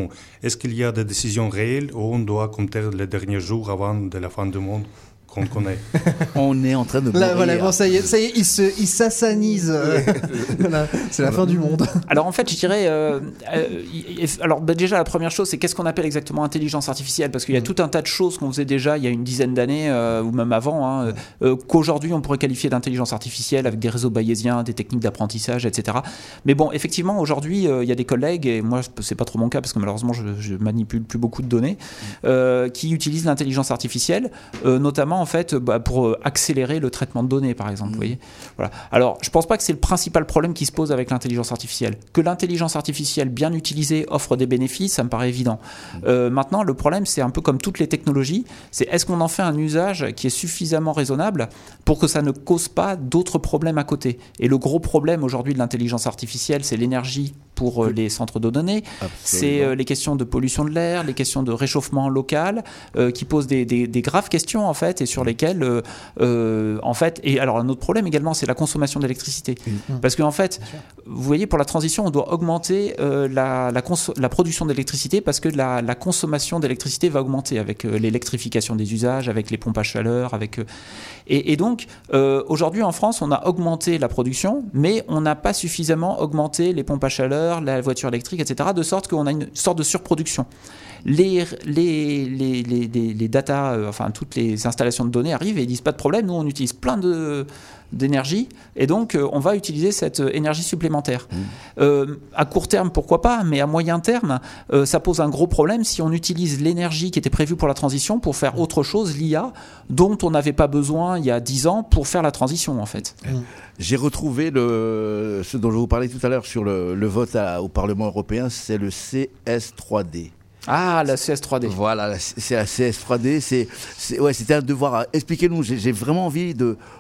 Est-ce qu'il y a des décisions réelles ou on doit compter les derniers jours avant de la fin du monde qu'on connaît? On est en train de mourir. Voilà, bon, ça y est, il s'assanise. Voilà, c'est la fin du monde. Alors en fait, je dirais, déjà la première chose, c'est qu'est-ce qu'on appelle exactement intelligence artificielle, parce qu'il y a tout un tas de choses qu'on faisait déjà il y a une dizaine d'années ou même avant, qu'aujourd'hui on pourrait qualifier d'intelligence artificielle avec des réseaux bayésiens, des techniques d'apprentissage, etc. Mais bon, effectivement, aujourd'hui, il y a des collègues, et moi c'est pas trop mon cas parce que malheureusement je manipule plus beaucoup de données, qui utilisent l'intelligence artificielle, notamment en fait pour accélérer le traitement de données, par exemple. Vous voyez, voilà. Alors, je pense pas que c'est le principal problème qui se pose avec l'intelligence artificielle. Que l'intelligence artificielle bien utilisée offre des bénéfices, ça me paraît évident. Maintenant, le problème, c'est un peu comme toutes les technologies, c'est est-ce qu'on en fait un usage qui est suffisamment raisonnable pour que ça ne cause pas d'autres problèmes à côté. Et le gros problème aujourd'hui de l'intelligence artificielle, c'est l'énergie pour les centres de données. Absolument. C'est les questions de pollution de l'air, les questions de réchauffement local, qui posent des graves questions en fait, et sur lesquelles en fait, et alors un autre problème également, c'est la consommation d'électricité. Parce qu'en fait, vous voyez, pour la transition, on doit augmenter la production d'électricité, parce que la consommation d'électricité va augmenter avec l'électrification des usages, avec les pompes à chaleur, et donc aujourd'hui en France, on a augmenté la production, mais on n'a pas suffisamment augmenté les pompes à chaleur, la voiture électrique, etc., de sorte qu'on a une sorte de surproduction. Les data, enfin toutes les installations de données arrivent et ils disent pas de problème, nous on utilise plein de d'énergie, et donc on va utiliser cette énergie supplémentaire. À court terme, pourquoi pas, mais à moyen terme, ça pose un gros problème si on utilise l'énergie qui était prévue pour la transition pour faire autre chose, l'IA, dont on n'avait pas besoin il y a 10 ans pour faire la transition en fait. J'ai retrouvé ce dont je vous parlais tout à l'heure sur le vote au Parlement européen, c'est le CS3D. Ah, la CS3D. Voilà, c'est la CS3D. C'était un devoir. Expliquez-nous. J'ai vraiment envie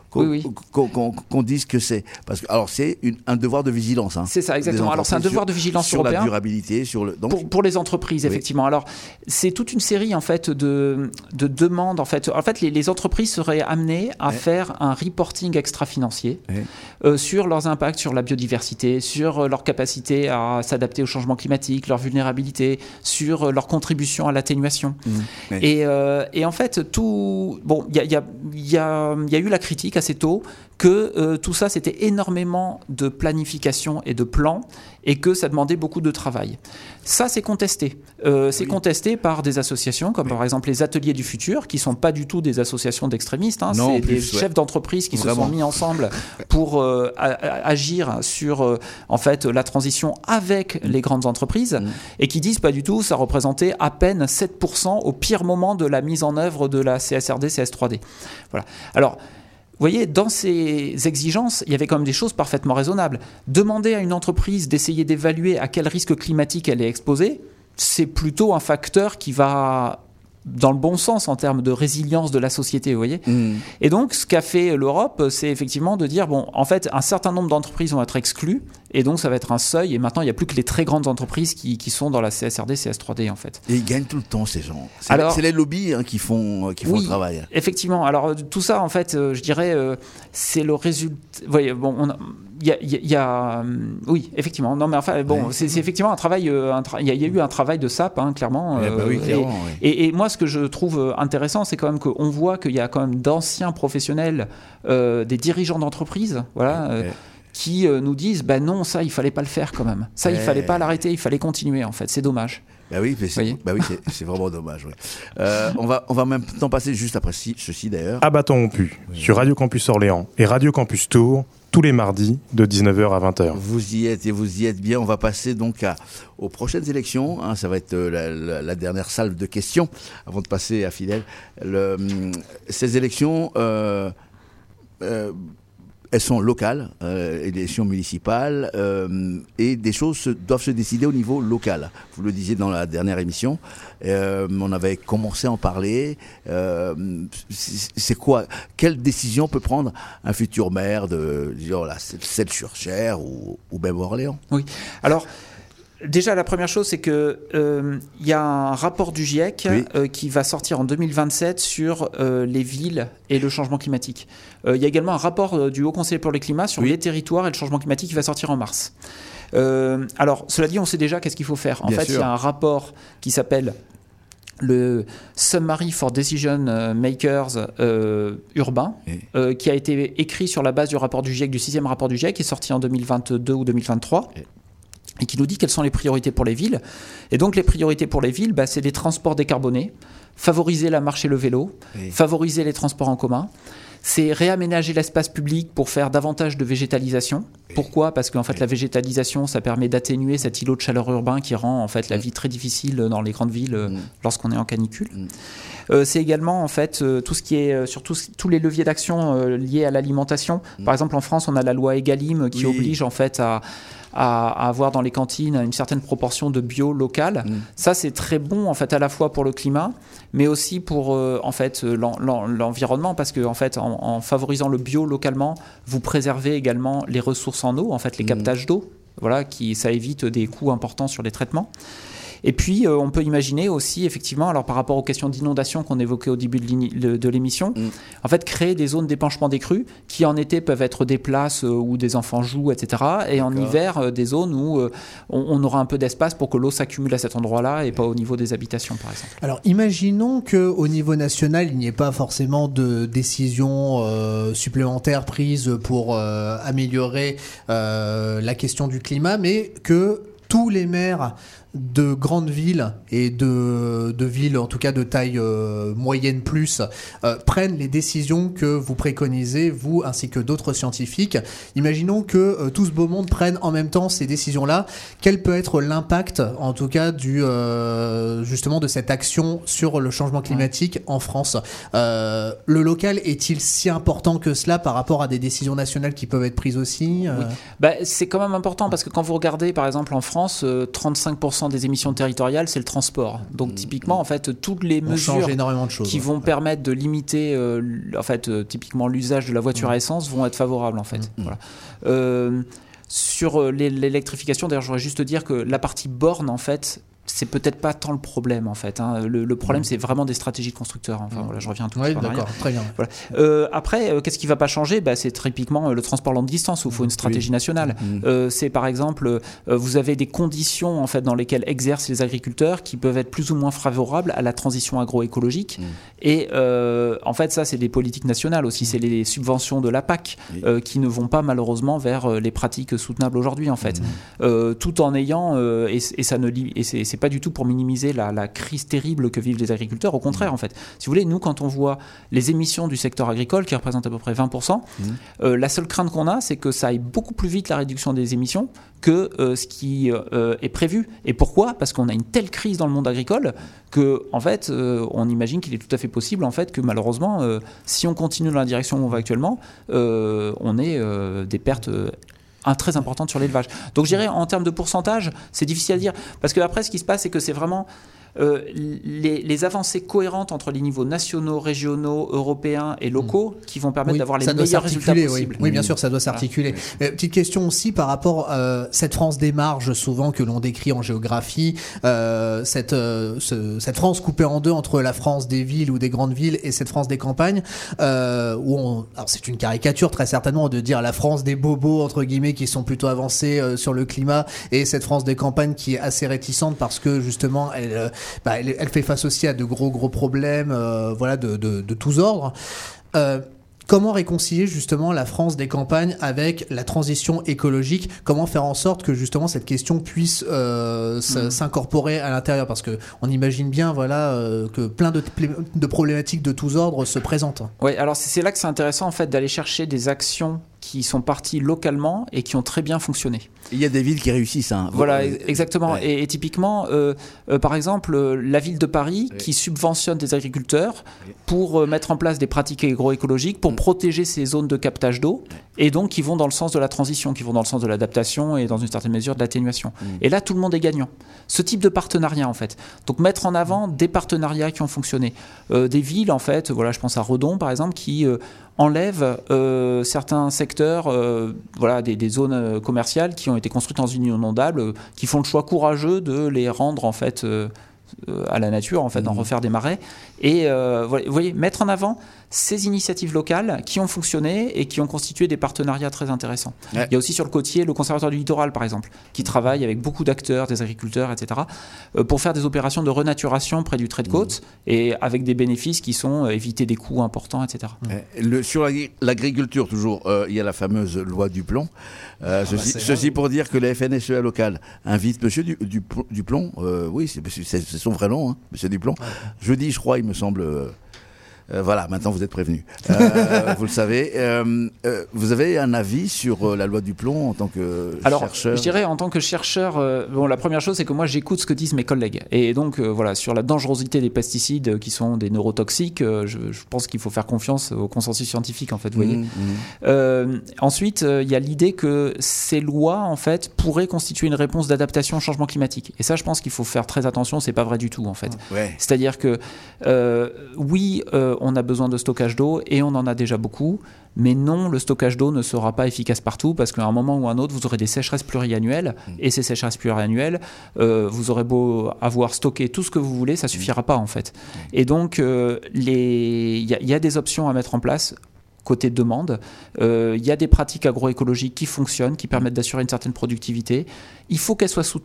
qu'on dise que c'est. Parce que alors c'est un devoir de vigilance. Hein, c'est ça, exactement. Alors c'est un devoir de vigilance sur européen. La durabilité, pour les entreprises, effectivement. Alors c'est toute une série en fait de demandes. En fait, les entreprises seraient amenées à faire un reporting extra-financier sur leurs impacts sur la biodiversité, sur leur capacité à s'adapter au changement climatique, leur vulnérabilité, sur leur contribution à l'atténuation. Et en fait, il y a eu la critique assez tôt que tout ça, c'était énormément de planification et de plans, et que ça demandait beaucoup de travail. Ça, c'est contesté. C'est contesté par des associations, comme par exemple les Ateliers du Futur, qui ne sont pas du tout des associations d'extrémistes. Hein. C'est des chefs d'entreprise qui se sont mis ensemble pour agir sur en fait, la transition avec les grandes entreprises, et qui disent pas du tout, ça représentait à peine 7% au pire moment de la mise en œuvre de la CSRD, CS3D. Voilà. Alors, vous voyez, dans ces exigences, il y avait quand même des choses parfaitement raisonnables. Demander à une entreprise d'essayer d'évaluer à quel risque climatique elle est exposée, c'est plutôt un facteur qui va dans le bon sens en termes de résilience de la société, vous voyez. Et donc, ce qu'a fait l'Europe, c'est effectivement de dire, bon, en fait, un certain nombre d'entreprises vont être exclues, et donc ça va être un seuil, et maintenant, il n'y a plus que les très grandes entreprises qui sont dans la CSRD, CS3D, en fait. Et ils gagnent tout le temps, ces gens. C'est les lobbies qui font le travail. Effectivement. Alors, tout ça, en fait, je dirais, c'est le résultat... Vous voyez, bon, oui, effectivement. Non, mais enfin, bon, c'est effectivement un travail. Il y a eu un travail de sape, hein, clairement. Clairement. Et moi, ce que je trouve intéressant, c'est quand même qu'on voit qu'il y a quand même d'anciens professionnels, des dirigeants d'entreprise, voilà. Qui nous disent non, ça il fallait pas le faire quand même, ça il fallait pas l'arrêter, il fallait continuer, en fait, c'est dommage. C'est vraiment dommage. On va même temps passer juste après ceci d'ailleurs. À bâton rompu sur Radio Campus Orléans et Radio Campus Tours tous les mardis de 19h à 20h. Vous y êtes bien. On va passer donc aux prochaines élections. Hein, ça va être la dernière salve de questions avant de passer à Fidèle. Ces élections. Elles sont locales, élections municipales, et des choses doivent se décider au niveau local. Vous le disiez dans la dernière émission, on avait commencé à en parler. C'est quoi ? Quelle décision peut prendre un futur maire de Celles-sur-Cher ou même Orléans ? Oui, alors... Déjà, la première chose, c'est que y a un rapport du GIEC qui va sortir en 2027 sur les villes et le changement climatique. Il y a également un rapport du Haut Conseil pour le climat sur les territoires et le changement climatique qui va sortir en mars. Alors, cela dit, on sait déjà qu'est-ce qu'il faut faire. En fait, il y a un rapport qui s'appelle le Summary for Decision Makers urbain, qui a été écrit sur la base du rapport du GIEC, du 6e rapport du GIEC, qui est sorti en 2022 ou 2023. Et qui nous dit quelles sont les priorités pour les villes. Et donc les priorités pour les villes, c'est des transports décarbonés, favoriser la marche et le vélo, favoriser les transports en commun. C'est réaménager l'espace public pour faire davantage de végétalisation. Pourquoi ? Parce qu'en fait, la végétalisation, ça permet d'atténuer cet îlot de chaleur urbain qui rend en fait la vie très difficile dans les grandes villes lorsqu'on est en canicule. C'est également en fait tout ce qui est sur tous les leviers d'action liés à l'alimentation. Par exemple, en France, on a la loi Egalim qui oblige en fait à avoir dans les cantines une certaine proportion de bio local. Ça, c'est très bon en fait à la fois pour le climat, mais aussi pour en fait l'environnement, parce que en fait en favorisant le bio localement, vous préservez également les ressources en eau, en fait les captages d'eau. Voilà, ça évite des coûts importants sur les traitements. Et puis, on peut imaginer aussi, effectivement, alors par rapport aux questions d'inondation qu'on évoquait au début de l'émission, en fait, créer des zones d'épanchement des crues qui, en été, peuvent être des places où des enfants jouent, etc. Et en hiver, des zones où on aura un peu d'espace pour que l'eau s'accumule à cet endroit-là et pas au niveau des habitations, par exemple. Alors, imaginons qu'au niveau national, il n'y ait pas forcément de décision supplémentaire prise pour améliorer la question du climat, mais que tous les maires de grandes villes et de villes en tout cas de taille moyenne plus prennent les décisions que vous préconisez, vous ainsi que d'autres scientifiques. Imaginons que tout ce beau monde prenne en même temps ces décisions-là. Quel peut être l'impact en tout cas justement de cette action sur le changement climatique en France? Le local est-il si important que cela par rapport à des décisions nationales qui peuvent être prises aussi? Oui. C'est quand même important parce que quand vous regardez par exemple en France, 35% des émissions territoriales, c'est le transport. Donc typiquement, en fait, toutes les mesures énormément de choses, qui vont permettre de limiter, typiquement l'usage de la voiture à essence vont être favorables en fait. Voilà. Sur l'électrification, d'ailleurs, je voudrais juste dire que la partie borne, en fait, c'est peut-être pas tant le problème en fait. Le problème, c'est vraiment des stratégies de constructeurs. Enfin, voilà, je reviens un tout petit peu en arrière. Très bien. Voilà. Après, qu'est-ce qui va pas changer? C'est typiquement le transport longue distance où il faut une stratégie nationale. C'est par exemple, vous avez des conditions en fait dans lesquelles exercent les agriculteurs qui peuvent être plus ou moins favorables à la transition agroécologique. Et en fait, ça, c'est des politiques nationales aussi. C'est les subventions de la PAC qui ne vont pas malheureusement vers les pratiques soutenables aujourd'hui en fait. Tout en ayant c'est pas du tout pour minimiser la crise terrible que vivent les agriculteurs. Au contraire, en fait. Si vous voulez, nous, quand on voit les émissions du secteur agricole, qui représentent à peu près 20%, la seule crainte qu'on a, c'est que ça aille beaucoup plus vite, la réduction des émissions, que ce qui est prévu. Et pourquoi ? Parce qu'on a une telle crise dans le monde agricole que, en fait, on imagine qu'il est tout à fait possible, en fait, que malheureusement, si on continue dans la direction où on va actuellement, on ait des pertes très importante sur l'élevage. Donc je dirais en termes de pourcentage, c'est difficile à dire parce que après ce qui se passe c'est que c'est vraiment les avancées cohérentes entre les niveaux nationaux, régionaux, européens et locaux qui vont permettre d'avoir les meilleurs résultats possibles. Oui, bien sûr, ça doit s'articuler. Voilà. Petite question aussi par rapport à cette France des marges, souvent que l'on décrit en géographie, cette France coupée en deux entre la France des villes ou des grandes villes et cette France des campagnes, alors c'est une caricature très certainement de dire la France des bobos entre guillemets qui sont plutôt avancés sur le climat et cette France des campagnes qui est assez réticente parce que justement elle fait face aussi à de gros problèmes de tous ordres. Comment réconcilier justement la France des campagnes avec la transition écologique? Comment faire en sorte que justement cette question puisse s'incorporer à l'intérieur? Parce qu'on imagine bien que plein de problématiques de tous ordres se présentent. Oui, alors c'est là que c'est intéressant en fait d'aller chercher des actions qui sont partis localement et qui ont très bien fonctionné. Il y a des villes qui réussissent. Voilà, exactement. Ouais. Et typiquement, par exemple, la ville de Paris qui subventionne des agriculteurs pour mettre en place des pratiques agroécologiques, pour protéger ces zones de captage d'eau, et donc qui vont dans le sens de la transition, qui vont dans le sens de l'adaptation et dans une certaine mesure de l'atténuation. Et là, tout le monde est gagnant. Ce type de partenariat, en fait. Donc mettre en avant des partenariats qui ont fonctionné. Des villes, en fait, je pense à Redon, par exemple, qui enlève certains secteurs, des zones commerciales qui ont été construites en zone inondable, qui font le choix courageux de les rendre en fait à la nature, en fait, d'en refaire des marais. Et vous voyez, mettre en avant ces initiatives locales qui ont fonctionné et qui ont constitué des partenariats très intéressants. Ouais. Il y a aussi sur le côtier le Conservatoire du Littoral, par exemple, qui travaille avec beaucoup d'acteurs, des agriculteurs, etc., pour faire des opérations de renaturation près du trait de côte et avec des bénéfices qui sont éviter des coûts importants, etc. Sur l'agriculture, toujours, il y a la fameuse loi Duplon. Ceci pour dire que la FNSEA locale invite M. Duplon, oui, c'est son vrai nom, M. Duplon. Jeudi, je crois, il me semble... voilà, maintenant vous êtes prévenus. Vous le savez. Vous avez un avis sur la loi Duplon en tant que chercheur? Je dirais en tant que chercheur, la première chose c'est que moi j'écoute ce que disent mes collègues. Et donc sur la dangerosité des pesticides qui sont des neurotoxiques, je pense qu'il faut faire confiance au consensus scientifique en fait. Vous voyez. Ensuite, il y a l'idée que ces lois en fait pourraient constituer une réponse d'adaptation au changement climatique. Et ça, je pense qu'il faut faire très attention. C'est pas vrai du tout en fait. Ouais. C'est-à-dire que oui. On a besoin de stockage d'eau et on en a déjà beaucoup, mais non, le stockage d'eau ne sera pas efficace partout parce qu'à un moment ou à un autre, vous aurez des sécheresses pluriannuelles et ces sécheresses pluriannuelles, vous aurez beau avoir stocké tout ce que vous voulez, ça suffira pas en fait. Et donc, il y a des options à mettre en place. Côté demande, il y a des pratiques agroécologiques qui fonctionnent, qui permettent d'assurer une certaine productivité. Il faut qu'elles soient soutenues.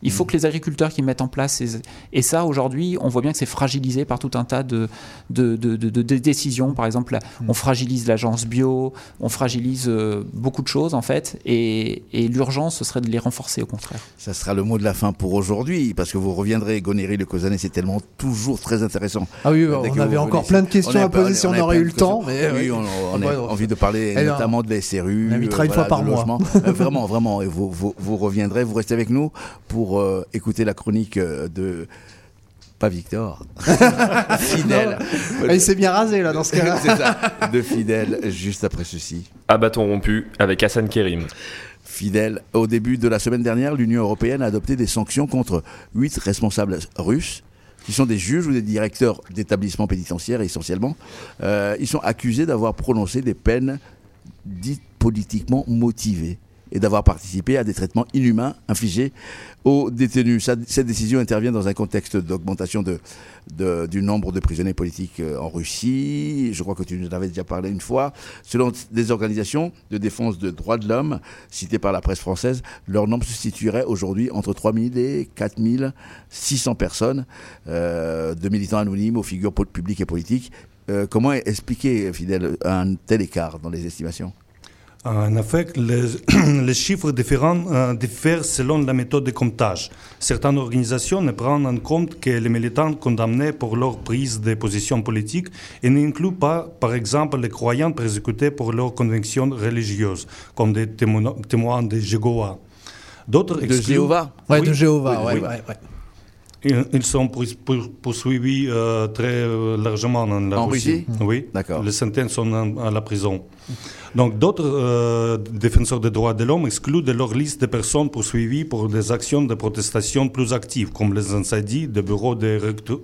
Il faut que les agriculteurs qui mettent en place et ça aujourd'hui, on voit bien que c'est fragilisé par tout un tas de décisions. Par exemple, on fragilise l'agence bio, on fragilise beaucoup de choses en fait, et l'urgence ce serait de les renforcer au contraire. Ça sera le mot de la fin pour aujourd'hui, parce que vous reviendrez, Gonéry Le Cosanet, c'est tellement toujours très intéressant. Ah oui, on avait encore plein de questions à poser si on aurait eu le temps. Mais oui, on a envie de parler notamment de la SRU. On invitera une fois par mois. Vraiment, et vous reviendrez, vous restez avec nous pour écouter la chronique de... Pas Victor. Fidèle. Il s'est bien rasé là dans ce cas-là. C'est ça, de Fidèle, juste après ceci. À bâton rompu avec Hassan Kérim. Fidèle. Au début de la semaine dernière, l'Union européenne a adopté des sanctions contre 8 responsables russes, qui sont des juges ou des directeurs d'établissements pénitentiaires essentiellement. Ils sont accusés d'avoir prononcé des peines dites politiquement motivées et d'avoir participé à des traitements inhumains infligés aux détenus. Cette décision intervient dans un contexte d'augmentation du nombre de prisonniers politiques en Russie. Je crois que tu nous en avais déjà parlé une fois. Selon des organisations de défense des droits de l'homme citées par la presse française, leur nombre se situerait aujourd'hui entre 3 000 et 4 600 personnes, de militants anonymes aux figures publiques et politiques. Comment expliquer, Fidèle, un tel écart dans les estimations ? En effet, les chiffres diffèrent selon la méthode de comptage. Certaines organisations ne prennent en compte que les militants condamnés pour leur prise de position politique et n'incluent pas, par exemple, les croyants persécutés pour leurs convictions religieuses, comme des témoins de Jéhovah. D'autres de Jéhovah ? Oui, de Jéhovah, oui. Ils sont poursuivis très largement en Russie. Oui, d'accord. Les centaines sont à la prison. Donc d'autres défenseurs des droits de l'homme excluent de leur liste des personnes poursuivies pour des actions de protestation plus actives, comme les incendies des bureaux de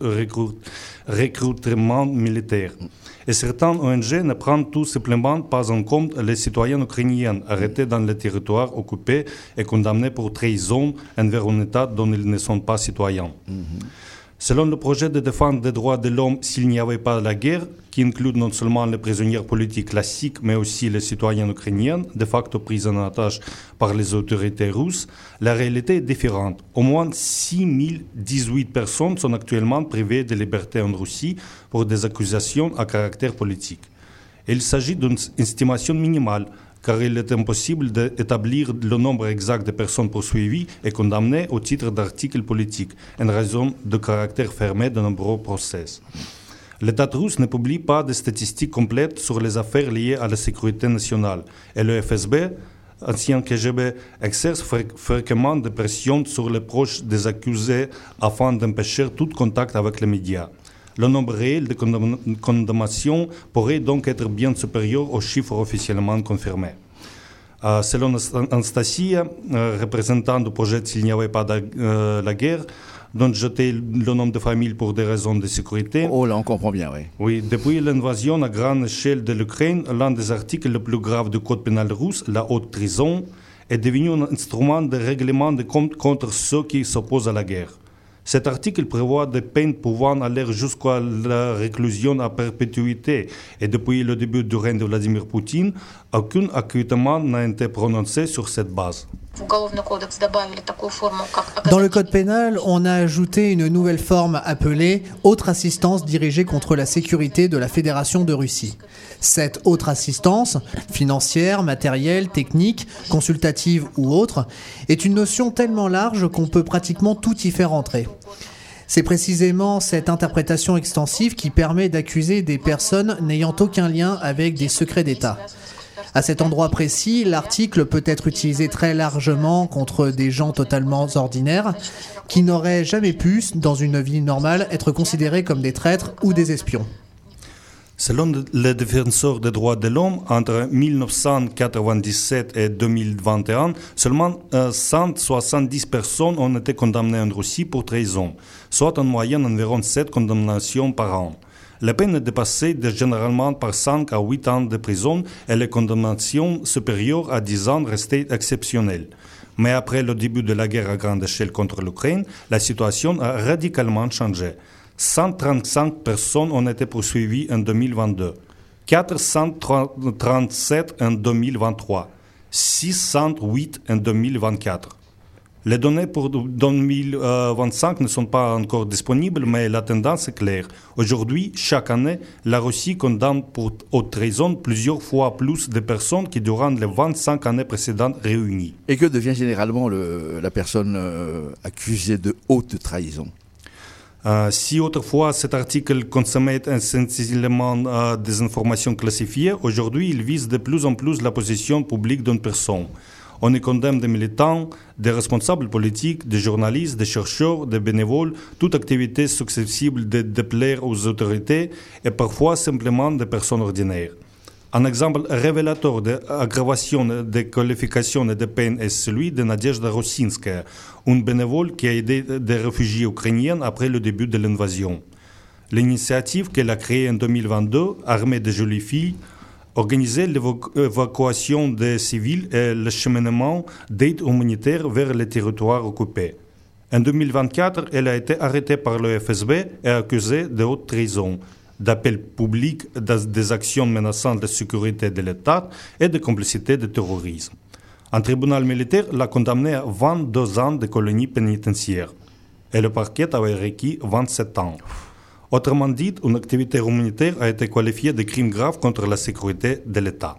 recrutement militaire. Et certaines ONG ne prennent tout simplement pas en compte les citoyens ukrainiens arrêtés dans les territoires occupés et condamnés pour trahison envers un État dont ils ne sont pas citoyens. Selon le projet de défense des droits de l'homme, s'il n'y avait pas la guerre, qui inclut non seulement les prisonniers politiques classiques, mais aussi les citoyens ukrainiens, de facto pris en otage par les autorités russes, la réalité est différente. Au moins 6018 personnes sont actuellement privées de liberté en Russie pour des accusations à caractère politique. Il s'agit d'une estimation minimale, car il est impossible d'établir le nombre exact de personnes poursuivies et condamnées au titre d'articles politiques, en raison du caractère fermé de nombreux procès. L'État russe ne publie pas de statistiques complètes sur les affaires liées à la sécurité nationale, et le FSB, ancien KGB, exerce fréquemment des pressions sur les proches des accusés afin d'empêcher tout contact avec les médias. Le nombre réel de condamnations pourrait donc être bien supérieur aux chiffres officiellement confirmés. Selon Anastasia, représentant du projet S'il n'y avait pas la guerre, dont jeter le nom de famille pour des raisons de sécurité. Oh là, on comprend bien, oui. Oui, depuis l'invasion à grande échelle de l'Ukraine, l'un des articles les plus graves du code pénal russe, la haute trahison, est devenu un instrument de règlement de comptes contre ceux qui s'opposent à la guerre. Cet article prévoit des peines pouvant aller jusqu'à la réclusion à perpétuité. Et depuis le début du règne de Vladimir Poutine, aucun acquittement n'a été prononcé sur cette base. Dans le code pénal, on a ajouté une nouvelle forme appelée « autre assistance dirigée contre la sécurité de la Fédération de Russie ». Cette autre assistance, financière, matérielle, technique, consultative ou autre, est une notion tellement large qu'on peut pratiquement tout y faire entrer. C'est précisément cette interprétation extensive qui permet d'accuser des personnes n'ayant aucun lien avec des secrets d'État. À cet endroit précis, l'article peut être utilisé très largement contre des gens totalement ordinaires qui n'auraient jamais pu, dans une vie normale, être considérés comme des traîtres ou des espions. Selon les défenseurs des droits de l'homme, entre 1997 et 2021, seulement 170 personnes ont été condamnées en Russie pour trahison, soit en moyenne environ 7 condamnations par an. La peine est dépassée généralement par 5 à 8 ans de prison et les condamnations supérieures à 10 ans restaient exceptionnelles. Mais après le début de la guerre à grande échelle contre l'Ukraine, la situation a radicalement changé. 135 personnes ont été poursuivies en 2022, 437 en 2023, 608 en 2024. Les données pour 2025 ne sont pas encore disponibles, mais la tendance est claire. Aujourd'hui, chaque année, la Russie condamne pour haute trahison plusieurs fois plus de personnes que durant les 25 années précédentes réunies. Et que devient généralement la personne accusée de haute trahison? Si autrefois cet article consommait essentiellement des informations classifiées, aujourd'hui il vise de plus en plus la position publique d'une personne. On y condamne des militants, des responsables politiques, des journalistes, des chercheurs, des bénévoles, toute activité susceptible de déplaire aux autorités et parfois simplement des personnes ordinaires. Un exemple révélateur d'aggravation des qualifications et des peines est celui de Nadezhda Rosinskaya, une bénévole qui a aidé des réfugiés ukrainiens après le début de l'invasion. L'initiative qu'elle a créée en 2022, armée de jolies filles, organisait l'évacuation des civils et l'acheminement d'aide humanitaire vers les territoires occupés. En 2024, elle a été arrêtée par le FSB et accusée de haute trahison, d'appel public, des actions menaçant la sécurité de l'État et de complicité de terrorisme. Un tribunal militaire l'a condamnée à 22 ans de colonie pénitentiaire et le parquet avait requis 27 ans. Autrement dit, une activité humanitaire a été qualifiée de crime grave contre la sécurité de l'État.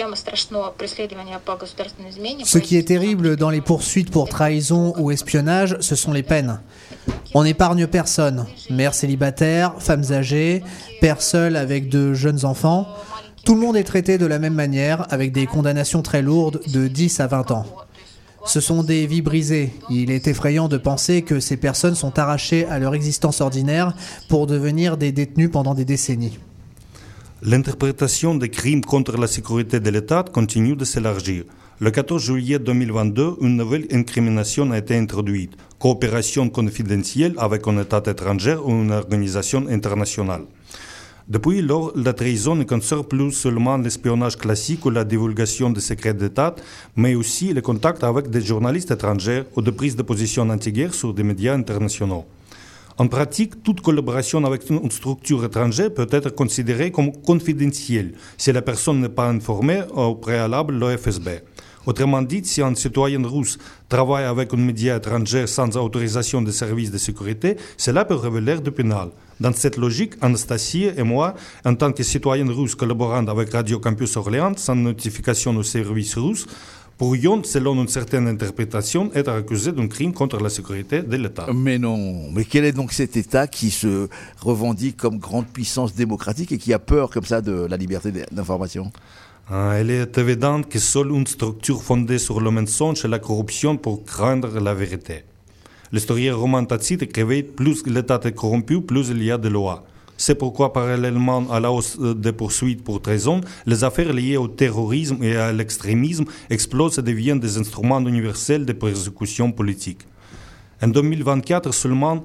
Ce qui est terrible dans les poursuites pour trahison ou espionnage, ce sont les peines. On n'épargne personne, mères célibataires, femmes âgées, pères seuls avec de jeunes enfants. Tout le monde est traité de la même manière, avec des condamnations très lourdes de 10 à 20 ans. Ce sont des vies brisées. Il est effrayant de penser que ces personnes sont arrachées à leur existence ordinaire pour devenir des détenus pendant des décennies. L'interprétation des crimes contre la sécurité de l'État continue de s'élargir. Le 14 juillet 2022, une nouvelle incrimination a été introduite. Coopération confidentielle avec un État étranger ou une organisation internationale. Depuis lors, la trahison ne concerne plus seulement l'espionnage classique ou la divulgation des secrets d'État, mais aussi les contacts avec des journalistes étrangers ou des prises de position anti-guerre sur des médias internationaux. En pratique, toute collaboration avec une structure étrangère peut être considérée comme confidentielle si la personne n'est pas informée au préalable de l'FSB. Autrement dit, si un citoyen russe travaille avec un média étranger sans autorisation des services de sécurité, cela peut révéler du pénal. Dans cette logique, Anastasie et moi, en tant que citoyens russes collaborant avec Radio Campus Orléans, sans notification aux services russes, pourrions, selon une certaine interprétation, être accusés d'un crime contre la sécurité de l'État. Mais non. Mais quel est donc cet État qui se revendique comme grande puissance démocratique et qui a peur comme ça de la liberté d'information ? Il est évident que seule une structure fondée sur le mensonge et la corruption pour craindre la vérité. L'historien roman Tacite écrivait « Plus l'État est corrompu, plus il y a de lois ». C'est pourquoi, parallèlement à la hausse des poursuites pour trahison, les affaires liées au terrorisme et à l'extrémisme explosent et deviennent des instruments universels de persécution politique. En 2024, seulement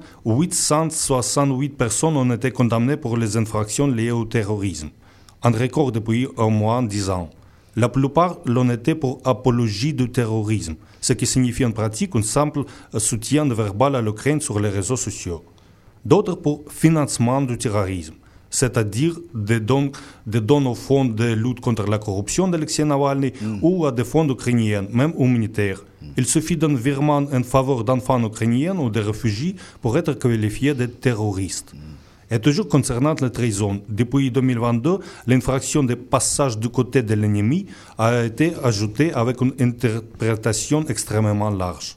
868 personnes ont été condamnées pour les infractions liées au terrorisme. Un record depuis au moins 10 ans. La plupart l'ont été pour apologie du terrorisme, ce qui signifie en pratique un simple soutien verbal à l'Ukraine sur les réseaux sociaux. D'autres pour financement du terrorisme, c'est-à-dire des dons au fonds de lutte contre la corruption d'Alexei Navalny ou à des fonds ukrainiens, même humanitaires. Il suffit d'un virement en faveur d'enfants ukrainiens ou de réfugiés pour être qualifié de terroristes. Et toujours concernant la trahison, depuis 2022, l'infraction de passage du côté de l'ennemi a été ajoutée avec une interprétation extrêmement large.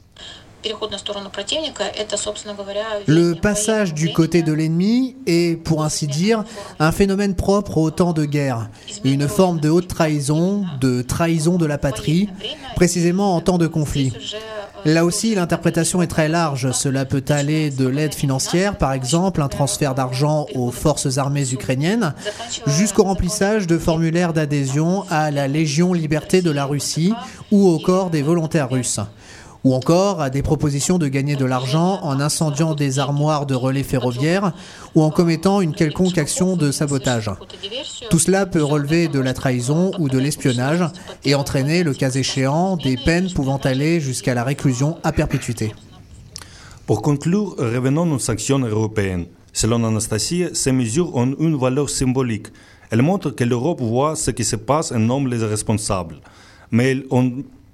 Le passage du côté de l'ennemi est, pour ainsi dire, un phénomène propre au temps de guerre, une forme de haute trahison de la patrie, précisément en temps de conflit. Là aussi, l'interprétation est très large. Cela peut aller de l'aide financière, par exemple, un transfert d'argent aux forces armées ukrainiennes, jusqu'au remplissage de formulaires d'adhésion à la Légion Liberté de la Russie ou au corps des volontaires russes. Ou encore à des propositions de gagner de l'argent en incendiant des armoires de relais ferroviaires ou en commettant une quelconque action de sabotage. Tout cela peut relever de la trahison ou de l'espionnage et entraîner, le cas échéant, des peines pouvant aller jusqu'à la réclusion à perpétuité. Pour conclure, revenons aux sanctions européennes. Selon Anastasie, ces mesures ont une valeur symbolique. Elles montrent que l'Europe voit ce qui se passe et nomme les responsables. Mais elles ont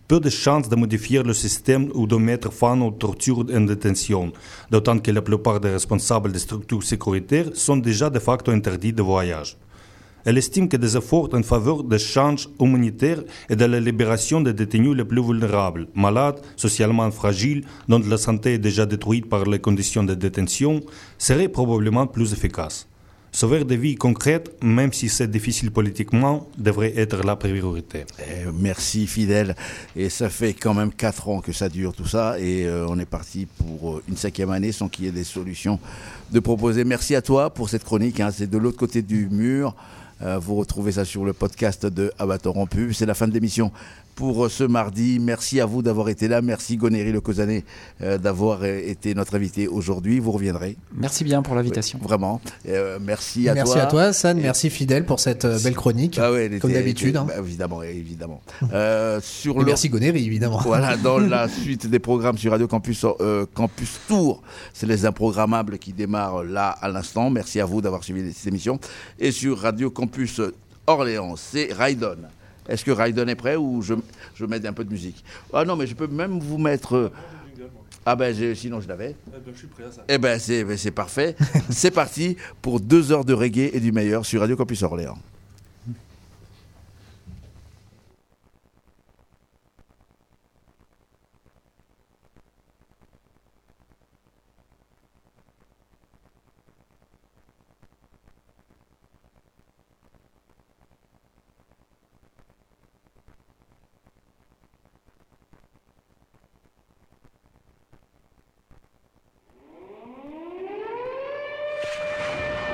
peu de chances de modifier le système ou de mettre fin aux tortures en détention, d'autant que la plupart des responsables des structures sécuritaires sont déjà de facto interdits de voyage. Elle estime que des efforts en faveur des changes humanitaires et de la libération des détenus les plus vulnérables, malades, socialement fragiles, dont la santé est déjà détruite par les conditions de détention, seraient probablement plus efficaces. Sauver des vies concrètes, même si c'est difficile politiquement, devrait être la priorité. Merci Fidèle. Et ça fait quand même 4 ans que ça dure tout ça et on est parti pour une 5e année sans qu'il y ait des solutions de proposer. Merci à toi pour cette chronique, hein. C'est de l'autre côté du mur. Vous retrouvez ça sur le podcast de À Bâton Rompu. C'est la fin de l'émission pour ce mardi. Merci à vous d'avoir été là. Merci Gonéry Le Causanet d'avoir été notre invité aujourd'hui. Vous reviendrez. Merci bien pour l'invitation. Oui, vraiment. Merci à toi. Merci à toi, Hassan. Merci Fidèle pour cette belle chronique. Ah ouais, comme d'habitude. Bah, évidemment. Et merci Gonéry, évidemment. Voilà, dans la suite des programmes sur Radio Campus, Campus Tour, c'est les improgrammables qui démarrent là à l'instant. Merci à vous d'avoir suivi cette émission. Et sur Radio Campus Orléans, c'est Raidon. Est-ce que Raidon est prêt ou je mets un peu de musique? Ah non, mais je peux même vous mettre... Ah ben sinon je l'avais. Je suis prêt à ça. Eh ben c'est parfait. C'est parti pour 2 heures de reggae et du meilleur sur Radio Campus Orléans.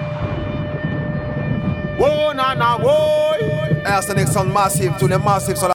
Arsenic Sound Massive, tous les massifs sur la